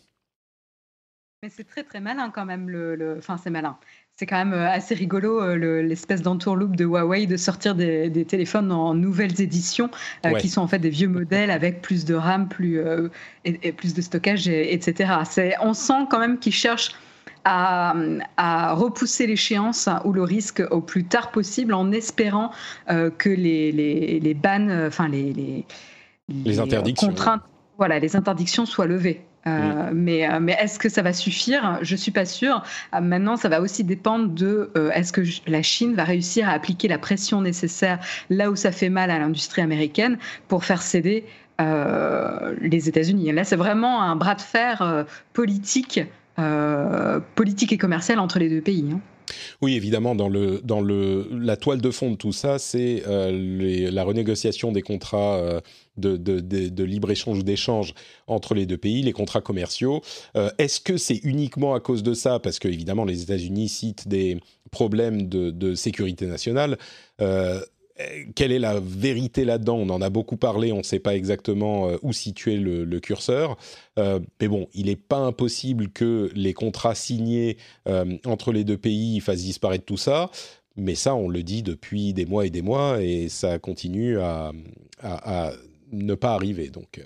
Mais c'est très très malin quand même, le, le... enfin c'est malin. C'est quand même assez rigolo, le, l'espèce d'entourloupe de Huawei de sortir des, des téléphones en nouvelles éditions, euh, ouais. qui sont en fait des vieux modèles avec plus de RAM, plus, euh, et, et plus de stockage, et, etc. C'est, on sent quand même qu'ils cherchent à, à repousser l'échéance ou le risque au plus tard possible, en espérant euh, que les, les, les bans, enfin les, les, les, les interdictions, contraintes, voilà, les interdictions soient levées. Euh, mmh. mais, mais est-ce que ça va suffire ? Je ne suis pas sûre. Euh, maintenant, ça va aussi dépendre de euh, est-ce que la Chine va réussir à appliquer la pression nécessaire là où ça fait mal à l'industrie américaine pour faire céder euh, les États-Unis. Là, c'est vraiment un bras de fer euh, politique, euh, politique et commercial entre les deux pays. Hein. Oui, évidemment, dans, le, dans le, la toile de fond de tout ça, c'est euh, les, la renégociation des contrats euh, de, de, de, de libre-échange ou d'échange entre les deux pays, les contrats commerciaux. Euh, est-ce que c'est uniquement à cause de ça ? Parce que, évidemment, les États-Unis citent des problèmes de, de sécurité nationale. Euh, quelle est la vérité là-dedans ? On en a beaucoup parlé, on ne sait pas exactement euh, où situer le, le curseur. Euh, mais bon, il n'est pas impossible que les contrats signés euh, entre les deux pays fassent disparaître tout ça. Mais ça, on le dit depuis des mois et des mois, et ça continue à, à, à ne pas arriver. Donc,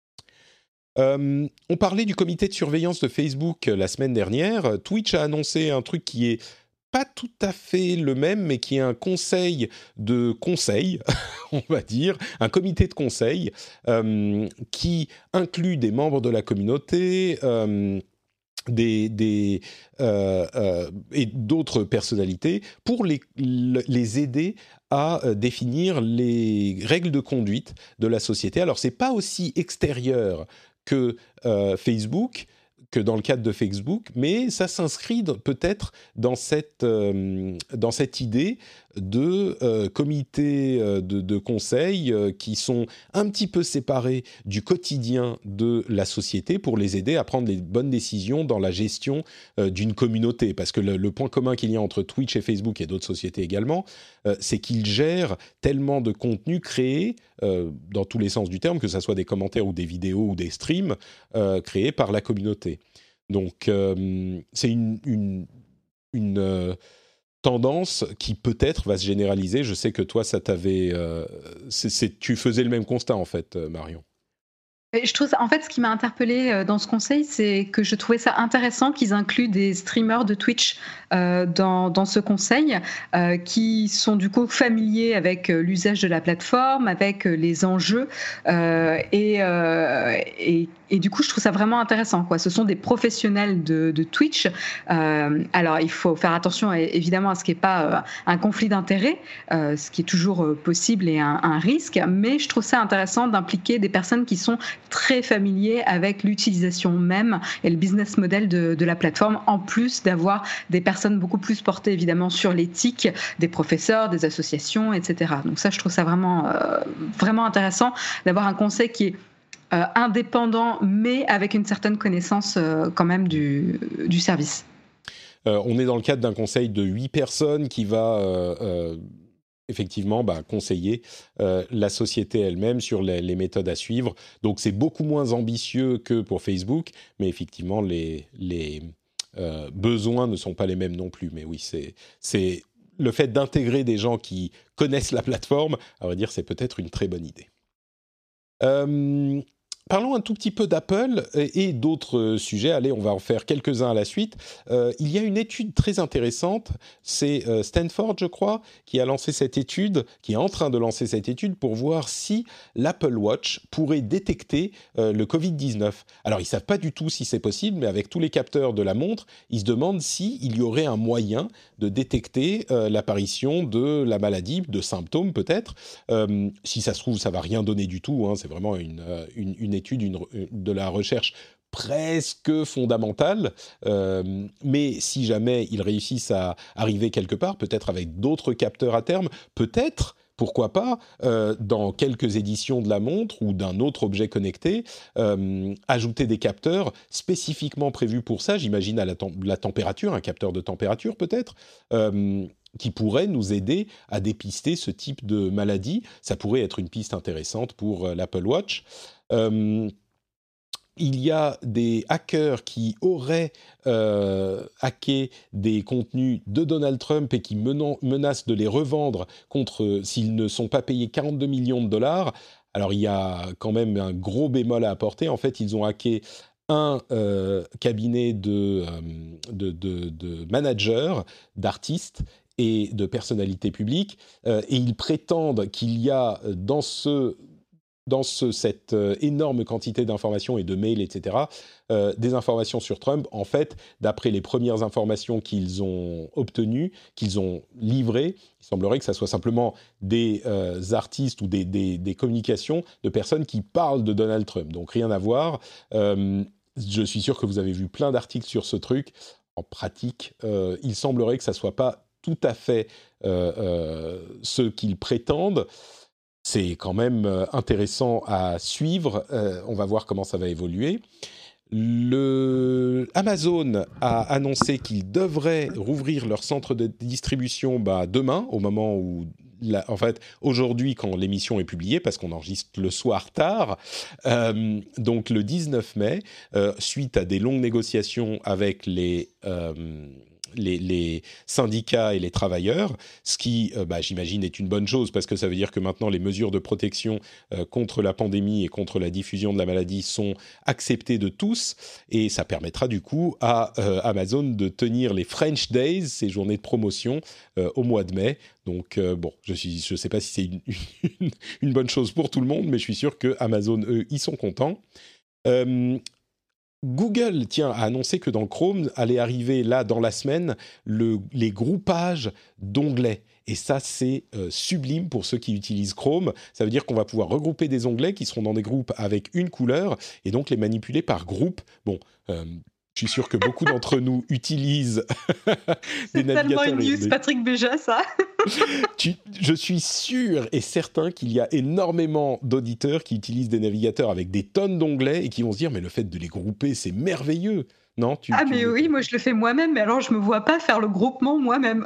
euh, on parlait du comité de surveillance de Facebook la semaine dernière. Twitch a annoncé un truc qui est pas tout à fait le même, mais qui est un conseil de conseil, on va dire, un comité de conseil euh, qui inclut des membres de la communauté, euh, des, des euh, euh, et d'autres personnalités pour les, les aider à euh, définir les règles de conduite de la société. Alors, c'est pas aussi extérieur que euh, Facebook, que dans le cadre de Facebook, mais ça s'inscrit peut-être dans cette, euh, dans cette idée de euh, comités euh, de, de conseil euh, qui sont un petit peu séparés du quotidien de la société pour les aider à prendre les bonnes décisions dans la gestion euh, d'une communauté. Parce que le, le point commun qu'il y a entre Twitch et Facebook et d'autres sociétés également, euh, c'est qu'ils gèrent tellement de contenu créé, euh, dans tous les sens du terme, que ce soit des commentaires ou des vidéos ou des streams, euh, créés par la communauté. Donc, euh, c'est une... une, une euh, tendance qui peut-être va se généraliser. Je sais que toi, ça t'avait, euh, c'est, c'est, tu faisais le même constat en fait, Marion. Je trouve ça, en fait, ce qui m'a interpellée dans ce conseil, c'est que je trouvais ça intéressant qu'ils incluent des streamers de Twitch euh, dans, dans ce conseil, euh, qui sont du coup familiers avec l'usage de la plateforme, avec les enjeux, euh, et, euh, et, et du coup, je trouve ça vraiment intéressant, quoi. Ce sont des professionnels de, de Twitch. Euh, alors, il faut faire attention, évidemment, à ce qui n'est pas euh, un conflit d'intérêts, euh, ce qui est toujours possible et un, un risque, mais je trouve ça intéressant d'impliquer des personnes qui sont très familiers avec l'utilisation même et le business model de, de la plateforme, en plus d'avoir des personnes beaucoup plus portées évidemment sur l'éthique, des professeurs, des associations, et cetera. Donc ça, je trouve ça vraiment, euh, vraiment intéressant d'avoir un conseil qui est euh, indépendant, mais avec une certaine connaissance euh, quand même du, du service. Euh, on est dans le cadre d'un conseil de huit personnes qui va... Euh, euh effectivement, bah, conseiller euh, la société elle-même sur les, les méthodes à suivre. Donc, c'est beaucoup moins ambitieux que pour Facebook, mais effectivement, les, les euh, besoins ne sont pas les mêmes non plus. Mais oui, c'est, c'est le fait d'intégrer des gens qui connaissent la plateforme, à vrai dire, c'est peut-être une très bonne idée. Euh, Parlons un tout petit peu d'Apple et d'autres sujets. Allez, on va en faire quelques-uns à la suite. Euh, il y a une étude très intéressante. C'est euh, Stanford, je crois, qui a lancé cette étude, qui est en train de lancer cette étude pour voir si l'Apple Watch pourrait détecter euh, le covid dix-neuf. Alors, ils ne savent pas du tout si c'est possible, mais avec tous les capteurs de la montre, ils se demandent s'il y aurait un moyen de détecter euh, l'apparition de la maladie, de symptômes peut-être. Euh, si ça se trouve, ça ne va rien donner du tout. Hein, c'est vraiment une, une, une étude une, de la recherche presque fondamentale, euh, mais si jamais ils réussissent à arriver quelque part, peut-être avec d'autres capteurs à terme, peut-être, pourquoi pas, euh, dans quelques éditions de la montre ou d'un autre objet connecté, euh, ajouter des capteurs spécifiquement prévus pour ça, j'imagine à la, tem- la température, un capteur de température peut-être, euh, qui pourrait nous aider à dépister ce type de maladie. Ça pourrait être une piste intéressante pour euh, l'Apple Watch. Euh, il y a des hackers qui auraient euh, hacké des contenus de Donald Trump et qui menon- menacent de les revendre contre, s'ils ne sont pas payés quarante-deux millions de dollars. Alors, il y a quand même un gros bémol à apporter. En fait, ils ont hacké un euh, cabinet de, euh, de, de, de managers, d'artistes et de personnalités publiques, euh, et ils prétendent qu'il y a dans ce dans ce, cette euh, énorme quantité d'informations et de mails, et cetera, euh, des informations sur Trump. En fait, d'après les premières informations qu'ils ont obtenues, qu'ils ont livrées, il semblerait que ça soit simplement des euh, artistes ou des, des, des communications de personnes qui parlent de Donald Trump. Donc rien à voir. Euh, je suis sûr que vous avez vu plein d'articles sur ce truc. En pratique, euh, il semblerait que ça ne soit pas tout à fait euh, euh, ce qu'ils prétendent. C'est quand même euh, intéressant à suivre. Euh, on va voir comment ça va évoluer. Le Amazon a annoncé qu'ils devraient rouvrir leur centre de distribution bah, demain, au moment où, la, en fait, aujourd'hui, quand l'émission est publiée, parce qu'on enregistre le soir tard, euh, donc le dix-neuf mai, euh, suite à des longues négociations avec les euh, Les, les syndicats et les travailleurs, ce qui, euh, bah, j'imagine, est une bonne chose parce que ça veut dire que maintenant les mesures de protection euh, contre la pandémie et contre la diffusion de la maladie sont acceptées de tous et ça permettra du coup à euh, Amazon de tenir les French Days, ces journées de promotion, euh, au mois de mai. Donc euh, bon, je suis, je sais pas si c'est une, une, une bonne chose pour tout le monde, mais je suis sûr que Amazon, eux, ils sont contents. Euh, Google, tiens, a annoncé que dans Chrome allait arriver là dans la semaine le, les groupages d'onglets. Et ça, c'est euh, sublime pour ceux qui utilisent Chrome. Ça veut dire qu'on va pouvoir regrouper des onglets qui seront dans des groupes avec une couleur et donc les manipuler par groupe. Bon, euh, je suis sûr que beaucoup d'entre nous utilisent des navigateurs. C'est tellement une news, des... Patrick Béja, ça. tu, je suis sûr et certain qu'il y a énormément d'auditeurs qui utilisent des navigateurs avec des tonnes d'onglets et qui vont se dire « mais le fait de les grouper, c'est merveilleux !» Non, tu, Ah tu mais le... oui, moi je le fais moi-même, mais alors je me vois pas faire le groupement moi-même.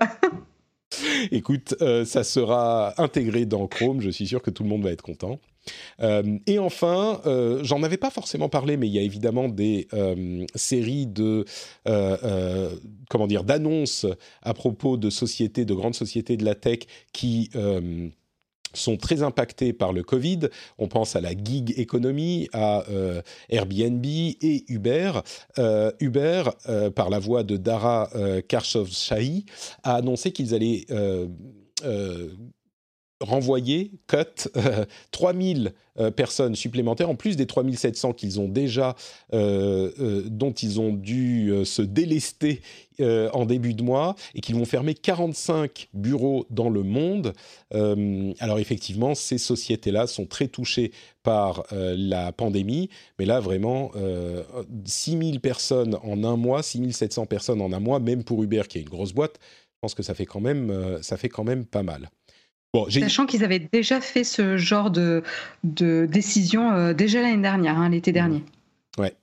Écoute, euh, ça sera intégré dans Chrome, je suis sûr que tout le monde va être content. Euh, et enfin, euh, j'en avais pas forcément parlé, mais il y a évidemment des euh, séries de euh, euh, comment dire d'annonces à propos de sociétés, de grandes sociétés de la tech qui euh, sont très impactées par le Covid. On pense à la gig economy, à euh, Airbnb et Uber. Euh, Uber, euh, par la voix de Dara euh, Khosrowshahi, a annoncé qu'ils allaient euh, euh, renvoyer, cut, euh, trois mille euh, personnes supplémentaires, en plus des trois mille sept cents qu'ils ont déjà, euh, euh, dont ils ont dû euh, se délester euh, en début de mois, et qu'ils vont fermer quarante-cinq bureaux dans le monde. Euh, alors effectivement, ces sociétés-là sont très touchées par euh, la pandémie, mais là vraiment, euh, six mille personnes en un mois, six mille sept cents personnes en un mois, même pour Uber, qui est une grosse boîte, je pense que ça fait quand même, euh, ça fait quand même pas mal. Bon, sachant qu'ils avaient déjà fait ce genre de, de décision euh, déjà l'année dernière, hein, l'été dernier. Ouais.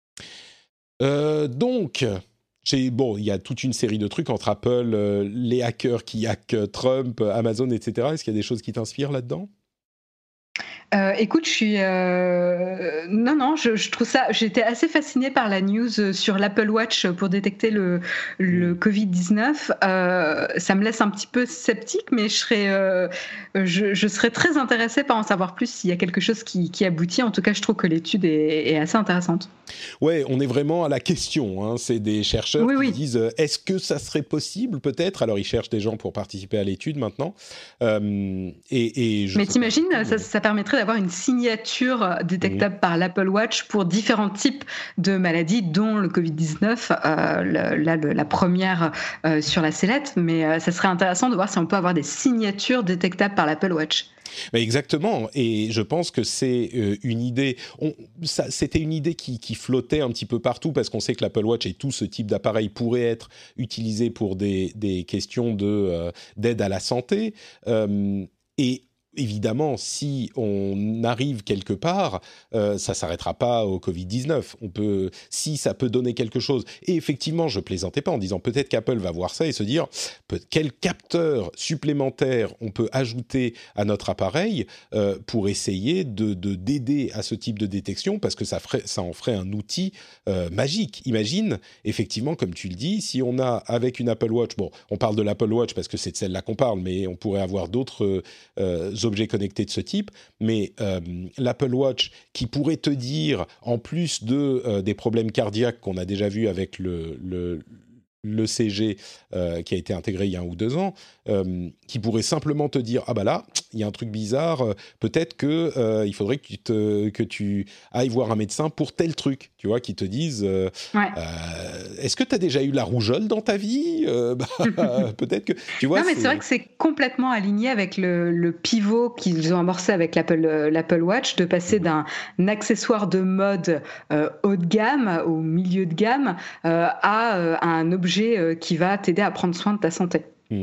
Euh, donc, j'ai, bon, il y a toute une série de trucs entre Apple, euh, les hackers qui hackent Trump, Amazon, et cetera. Est-ce qu'il y a des choses qui t'inspirent là-dedans ? Euh, écoute, je suis euh... non non, je, je trouve ça. J'étais assez fascinée par la news sur l'Apple Watch pour détecter le le covid dix-neuf. Euh, ça me laisse un petit peu sceptique, mais je serais euh, je, je serais très intéressée par en savoir plus s'il y a quelque chose qui, qui aboutit. En tout cas, je trouve que l'étude est, est assez intéressante. Ouais, on est vraiment à la question. Hein. C'est des chercheurs oui, qui oui. disent euh, est-ce que ça serait possible peut-être ? Alors ils cherchent des gens pour participer à l'étude maintenant. Euh, et, et je mais t'imagines, ça, ça permettrait d'avoir une signature détectable mmh. par l'Apple Watch pour différents types de maladies, dont le covid dix-neuf, euh, le, la, le, la première euh, sur la sellette, mais euh, ça serait intéressant de voir si on peut avoir des signatures détectables par l'Apple Watch. Mais exactement, et je pense que c'est euh, une idée, on, ça, c'était une idée qui, qui flottait un petit peu partout, parce qu'on sait que l'Apple Watch et tout ce type d'appareil pourrait être utilisé pour des, des questions de, euh, d'aide à la santé, euh, et évidemment, si on arrive quelque part, euh, ça s'arrêtera pas au covid dix-neuf. On peut, si ça peut donner quelque chose. Et effectivement, je plaisantais pas en disant peut-être qu'Apple va voir ça et se dire peut, quel capteur supplémentaire on peut ajouter à notre appareil euh, pour essayer de, de d'aider à ce type de détection, parce que ça ferait, ça en ferait un outil euh, magique. Imagine, effectivement, comme tu le dis, si on a avec une Apple Watch, bon, on parle de l'Apple Watch parce que c'est de celle-là qu'on parle, mais on pourrait avoir d'autres euh, objets connectés de ce type, mais euh, l'Apple Watch qui pourrait te dire, en plus de euh, des problèmes cardiaques qu'on a déjà vus avec le, le, l'E C G euh, qui a été intégré il y a un ou deux ans, euh, qui pourrait simplement te dire ah bah là il y a un truc bizarre, euh, peut-être que euh, il faudrait que tu te que tu ailles voir un médecin pour tel truc, tu vois, qui te disent euh, Ouais. euh, est-ce que tu as déjà eu la rougeole dans ta vie, euh, bah, peut-être que tu vois. Non, mais c'est... c'est vrai que c'est complètement aligné avec le, le pivot qu'ils ont amorcé avec l'Apple, euh, l'Apple Watch, de passer d'un accessoire de mode euh, haut de gamme, au milieu de gamme, euh, à, euh, à un objet euh, qui va t'aider à prendre soin de ta santé. Mmh.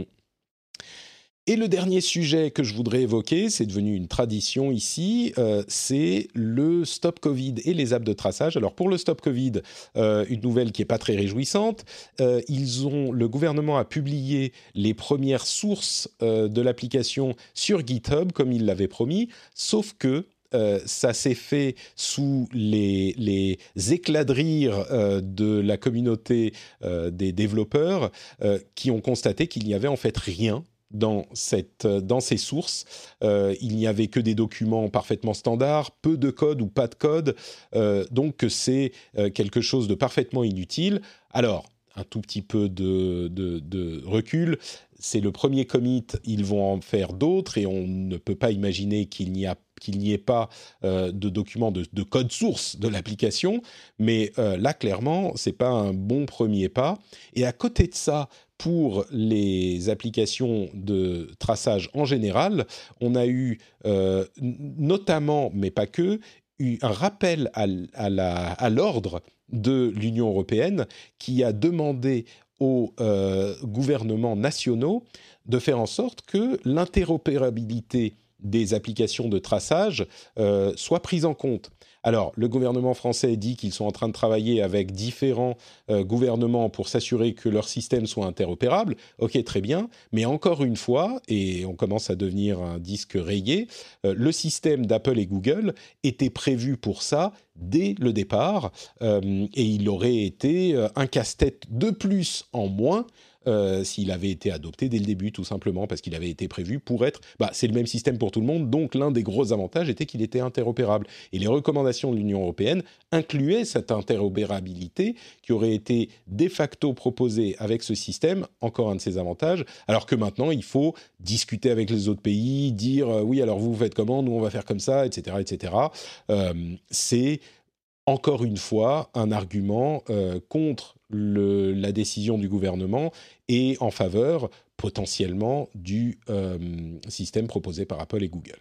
Et le dernier sujet que je voudrais évoquer, c'est devenu une tradition ici, euh, c'est le Stop Covid et les apps de traçage. Alors pour le Stop Covid, euh, une nouvelle qui n'est pas très réjouissante, euh, ils ont, le gouvernement a publié les premières sources euh, de l'application sur GitHub, comme il l'avait promis, sauf que Euh, ça s'est fait sous les, les éclats de rire euh, de la communauté euh, des développeurs euh, qui ont constaté qu'il n'y avait en fait rien dans, cette, dans ces sources. Euh, il n'y avait que des documents parfaitement standards, peu de code ou pas de code, euh, donc c'est euh, quelque chose de parfaitement inutile. Alors, un tout petit peu de, de, de recul, c'est le premier commit, ils vont en faire d'autres et on ne peut pas imaginer qu'il n'y a qu'il n'y ait pas euh, de documents de, de code source de l'application, mais euh, là, clairement, c'est pas un bon premier pas. Et à côté de ça, pour les applications de traçage en général, on a eu euh, notamment, mais pas que, eu un rappel à, à, la, à l'ordre de l'Union européenne qui a demandé aux euh, gouvernements nationaux de faire en sorte que l'interopérabilité des applications de traçage euh, soient prises en compte. Alors, le gouvernement français dit qu'ils sont en train de travailler avec différents euh, gouvernements pour s'assurer que leur système soit interopérable. Ok, très bien. Mais encore une fois, et on commence à devenir un disque rayé, euh, le système d'Apple et Google était prévu pour ça dès le départ. Euh, et il aurait été euh, un casse-tête de plus en moins Euh, s'il avait été adopté dès le début, tout simplement, parce qu'il avait été prévu pour être... Bah, c'est le même système pour tout le monde, donc l'un des gros avantages était qu'il était interopérable. Et les recommandations de l'Union européenne incluaient cette interopérabilité qui aurait été de facto proposée avec ce système, encore un de ses avantages, alors que maintenant, il faut discuter avec les autres pays, dire euh, « oui, alors vous, vous faites comment, nous, on va faire comme ça, et cetera et cetera » Euh, c'est... encore une fois, un argument euh, contre le, la décision du gouvernement et en faveur potentiellement du euh, système proposé par Apple et Google.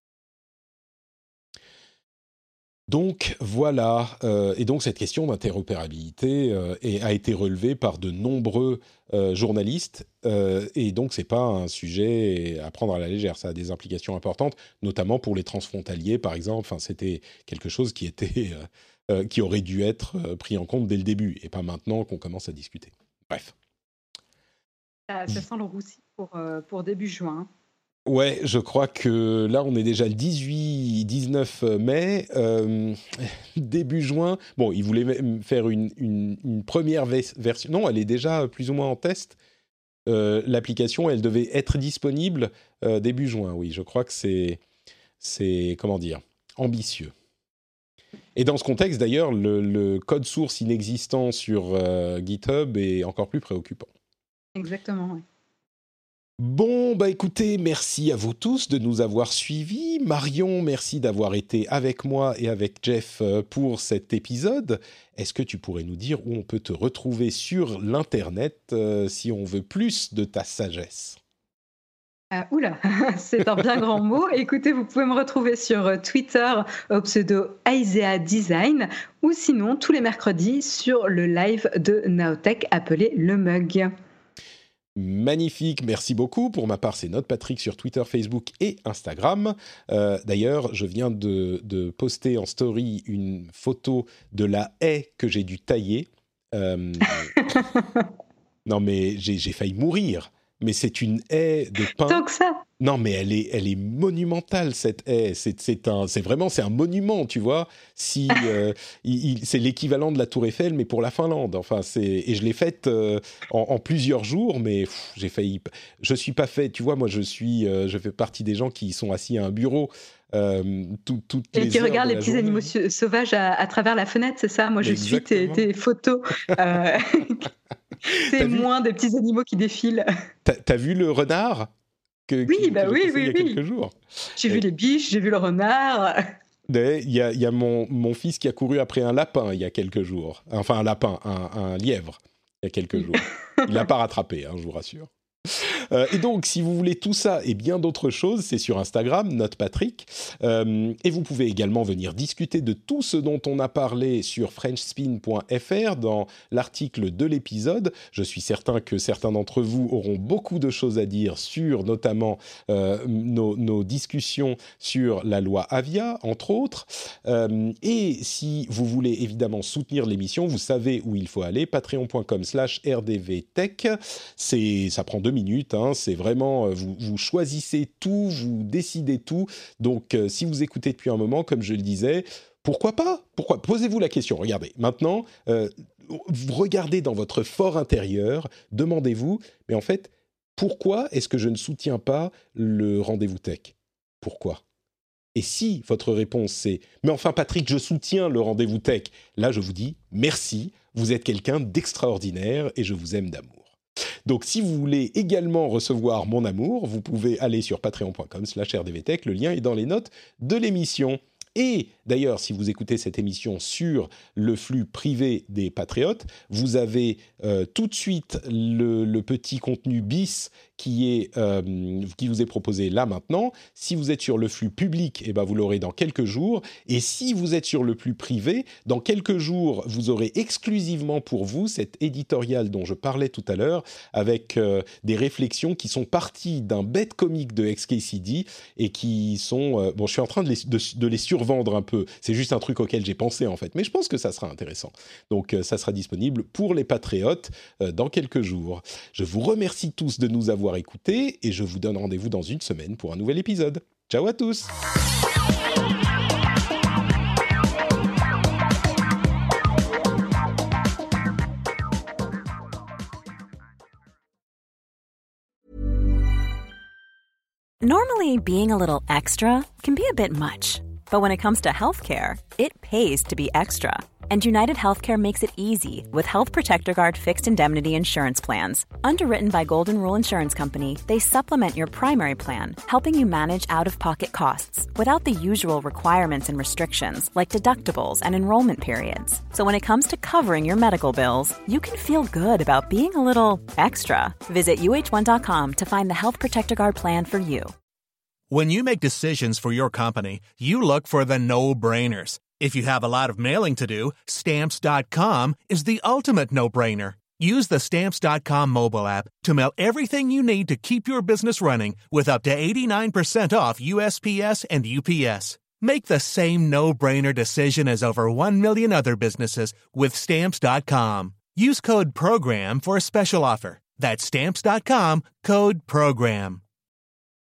Donc voilà, euh, et donc cette question d'interopérabilité euh, est, a été relevée par de nombreux euh, journalistes, euh, et donc c'est pas un sujet à prendre à la légère, ça a des implications importantes, notamment pour les transfrontaliers par exemple. Enfin, c'était quelque chose qui était euh, euh, qui aurait dû être euh, pris en compte dès le début, et pas maintenant qu'on commence à discuter. Bref. Ça, ça sent le roussi pour, euh, pour début juin. Ouais, je crois que là, on est déjà le dix-huit dix-neuf mai, euh, début juin. Bon, ils voulaient même faire une, une, une première ve- version. Non, elle est déjà plus ou moins en test. Euh, l'application, elle devait être disponible euh, début juin. Oui, je crois que c'est, c'est comment dire, ambitieux. Et dans ce contexte, d'ailleurs, le, le code source inexistant sur euh, GitHub est encore plus préoccupant. Exactement, oui. Bon, bah écoutez, merci à vous tous de nous avoir suivis. Marion, merci d'avoir été avec moi et avec Jeff pour cet épisode. Est-ce que tu pourrais nous dire où on peut te retrouver sur l'Internet euh, si on veut plus de ta sagesse ? Euh, oula, c'est un bien grand mot. Écoutez, vous pouvez me retrouver sur Twitter au pseudo Aisea Design ou sinon tous les mercredis sur le live de Naotech appelé Le Mug. Magnifique, merci beaucoup. Pour ma part, c'est Note Patrick sur Twitter, Facebook et Instagram. Euh, d'ailleurs, je viens de, de poster en story une photo de la haie que j'ai dû tailler. Euh... non, mais j'ai, j'ai failli mourir. Mais c'est une haie de pin. Tant que ça. Non, mais elle est, elle est monumentale, cette haie. C'est, c'est, un, c'est vraiment c'est un monument, tu vois. Si, euh, il, il, c'est l'équivalent de la Tour Eiffel, mais pour la Finlande. Enfin, c'est, et je l'ai faite euh, en, en plusieurs jours, mais pff, j'ai failli... Je ne suis pas fait... Tu vois, moi, je, suis, euh, je fais partie des gens qui sont assis à un bureau Euh, tout, toutes et les qui heures regarde de les la petits journée. animaux su- sauvages à, à travers la fenêtre, c'est ça? Moi, je Exactement. suis tes, tes photos euh, témoins des petits animaux qui défilent. T'as, t'as vu le renard que, Oui, qui, bah que j'ai oui, posté oui, il y a oui. quelques jours? J'ai Et- vu les biches, j'ai vu le renard. Il y a, il y a mon, mon fils qui a couru après un lapin il y a quelques jours. Enfin, un lapin, un, un lièvre, il y a quelques jours. Il l'a pas rattrapé, hein, je vous rassure. Euh, et donc, si vous voulez tout ça et bien d'autres choses, c'est sur Instagram, NotePatrick. Euh, et vous pouvez également venir discuter de tout ce dont on a parlé sur frenchspin point f r dans l'article de l'épisode. Je suis certain que certains d'entre vous auront beaucoup de choses à dire sur notamment euh, nos, nos discussions sur la loi Avia, entre autres. Euh, et si vous voulez évidemment soutenir l'émission, vous savez où il faut aller, patreon point com slash r d v tech. C'est, ça prend deux minutes, hein, c'est vraiment, vous, vous choisissez tout, vous décidez tout. Donc, euh, si vous écoutez depuis un moment, comme je le disais, pourquoi pas? Pourquoi? Posez-vous la question. Regardez, maintenant, euh, vous regardez dans votre fort intérieur, demandez-vous, mais en fait, pourquoi est-ce que je ne soutiens pas le rendez-vous tech? Pourquoi? Et si votre réponse c'est « Mais enfin Patrick, je soutiens le rendez-vous tech », là je vous dis « Merci, vous êtes quelqu'un d'extraordinaire et je vous aime d'amour ». Donc, si vous voulez également recevoir mon amour, vous pouvez aller sur patreon point com slash r d v tech. Le lien est dans les notes de l'émission. Et d'ailleurs, si vous écoutez cette émission sur le flux privé des Patriotes, vous avez euh, tout de suite le, le petit contenu bis qui, est, euh, qui vous est proposé là maintenant. Si vous êtes sur le flux public, eh ben, vous l'aurez dans quelques jours. Et si vous êtes sur le flux privé, dans quelques jours, vous aurez exclusivement pour vous cet éditorial dont je parlais tout à l'heure, avec euh, des réflexions qui sont parties d'un bête comique de X K C D et qui sont... Euh, bon, je suis en train de les, de, de les survendre un peu. C'est juste un truc auquel j'ai pensé, en fait. Mais je pense que ça sera intéressant. Donc, euh, ça sera disponible pour les patriotes euh, dans quelques jours. Je vous remercie tous de nous avoir écoutés et je vous donne rendez-vous dans une semaine pour un nouvel épisode. Ciao à tous! Normally, being a little extra can be a bit much, but when it comes to healthcare, it pays to be extra. And United Healthcare makes it easy with Health Protector Guard fixed indemnity insurance plans. Underwritten by Golden Rule Insurance Company, they supplement your primary plan, helping you manage out-of-pocket costs without the usual requirements and restrictions like deductibles and enrollment periods. So when it comes to covering your medical bills, you can feel good about being a little extra. Visit U H one dot com to find the Health Protector Guard plan for you. When you make decisions for your company, you look for the no-brainers. If you have a lot of mailing to do, Stamps dot com is the ultimate no-brainer. Use the Stamps dot com mobile app to mail everything you need to keep your business running with up to eighty-nine percent off U S P S and U P S. Make the same no-brainer decision as over one million other businesses with Stamps dot com. Use code PROGRAM for a special offer. That's Stamps dot com, code PROGRAM.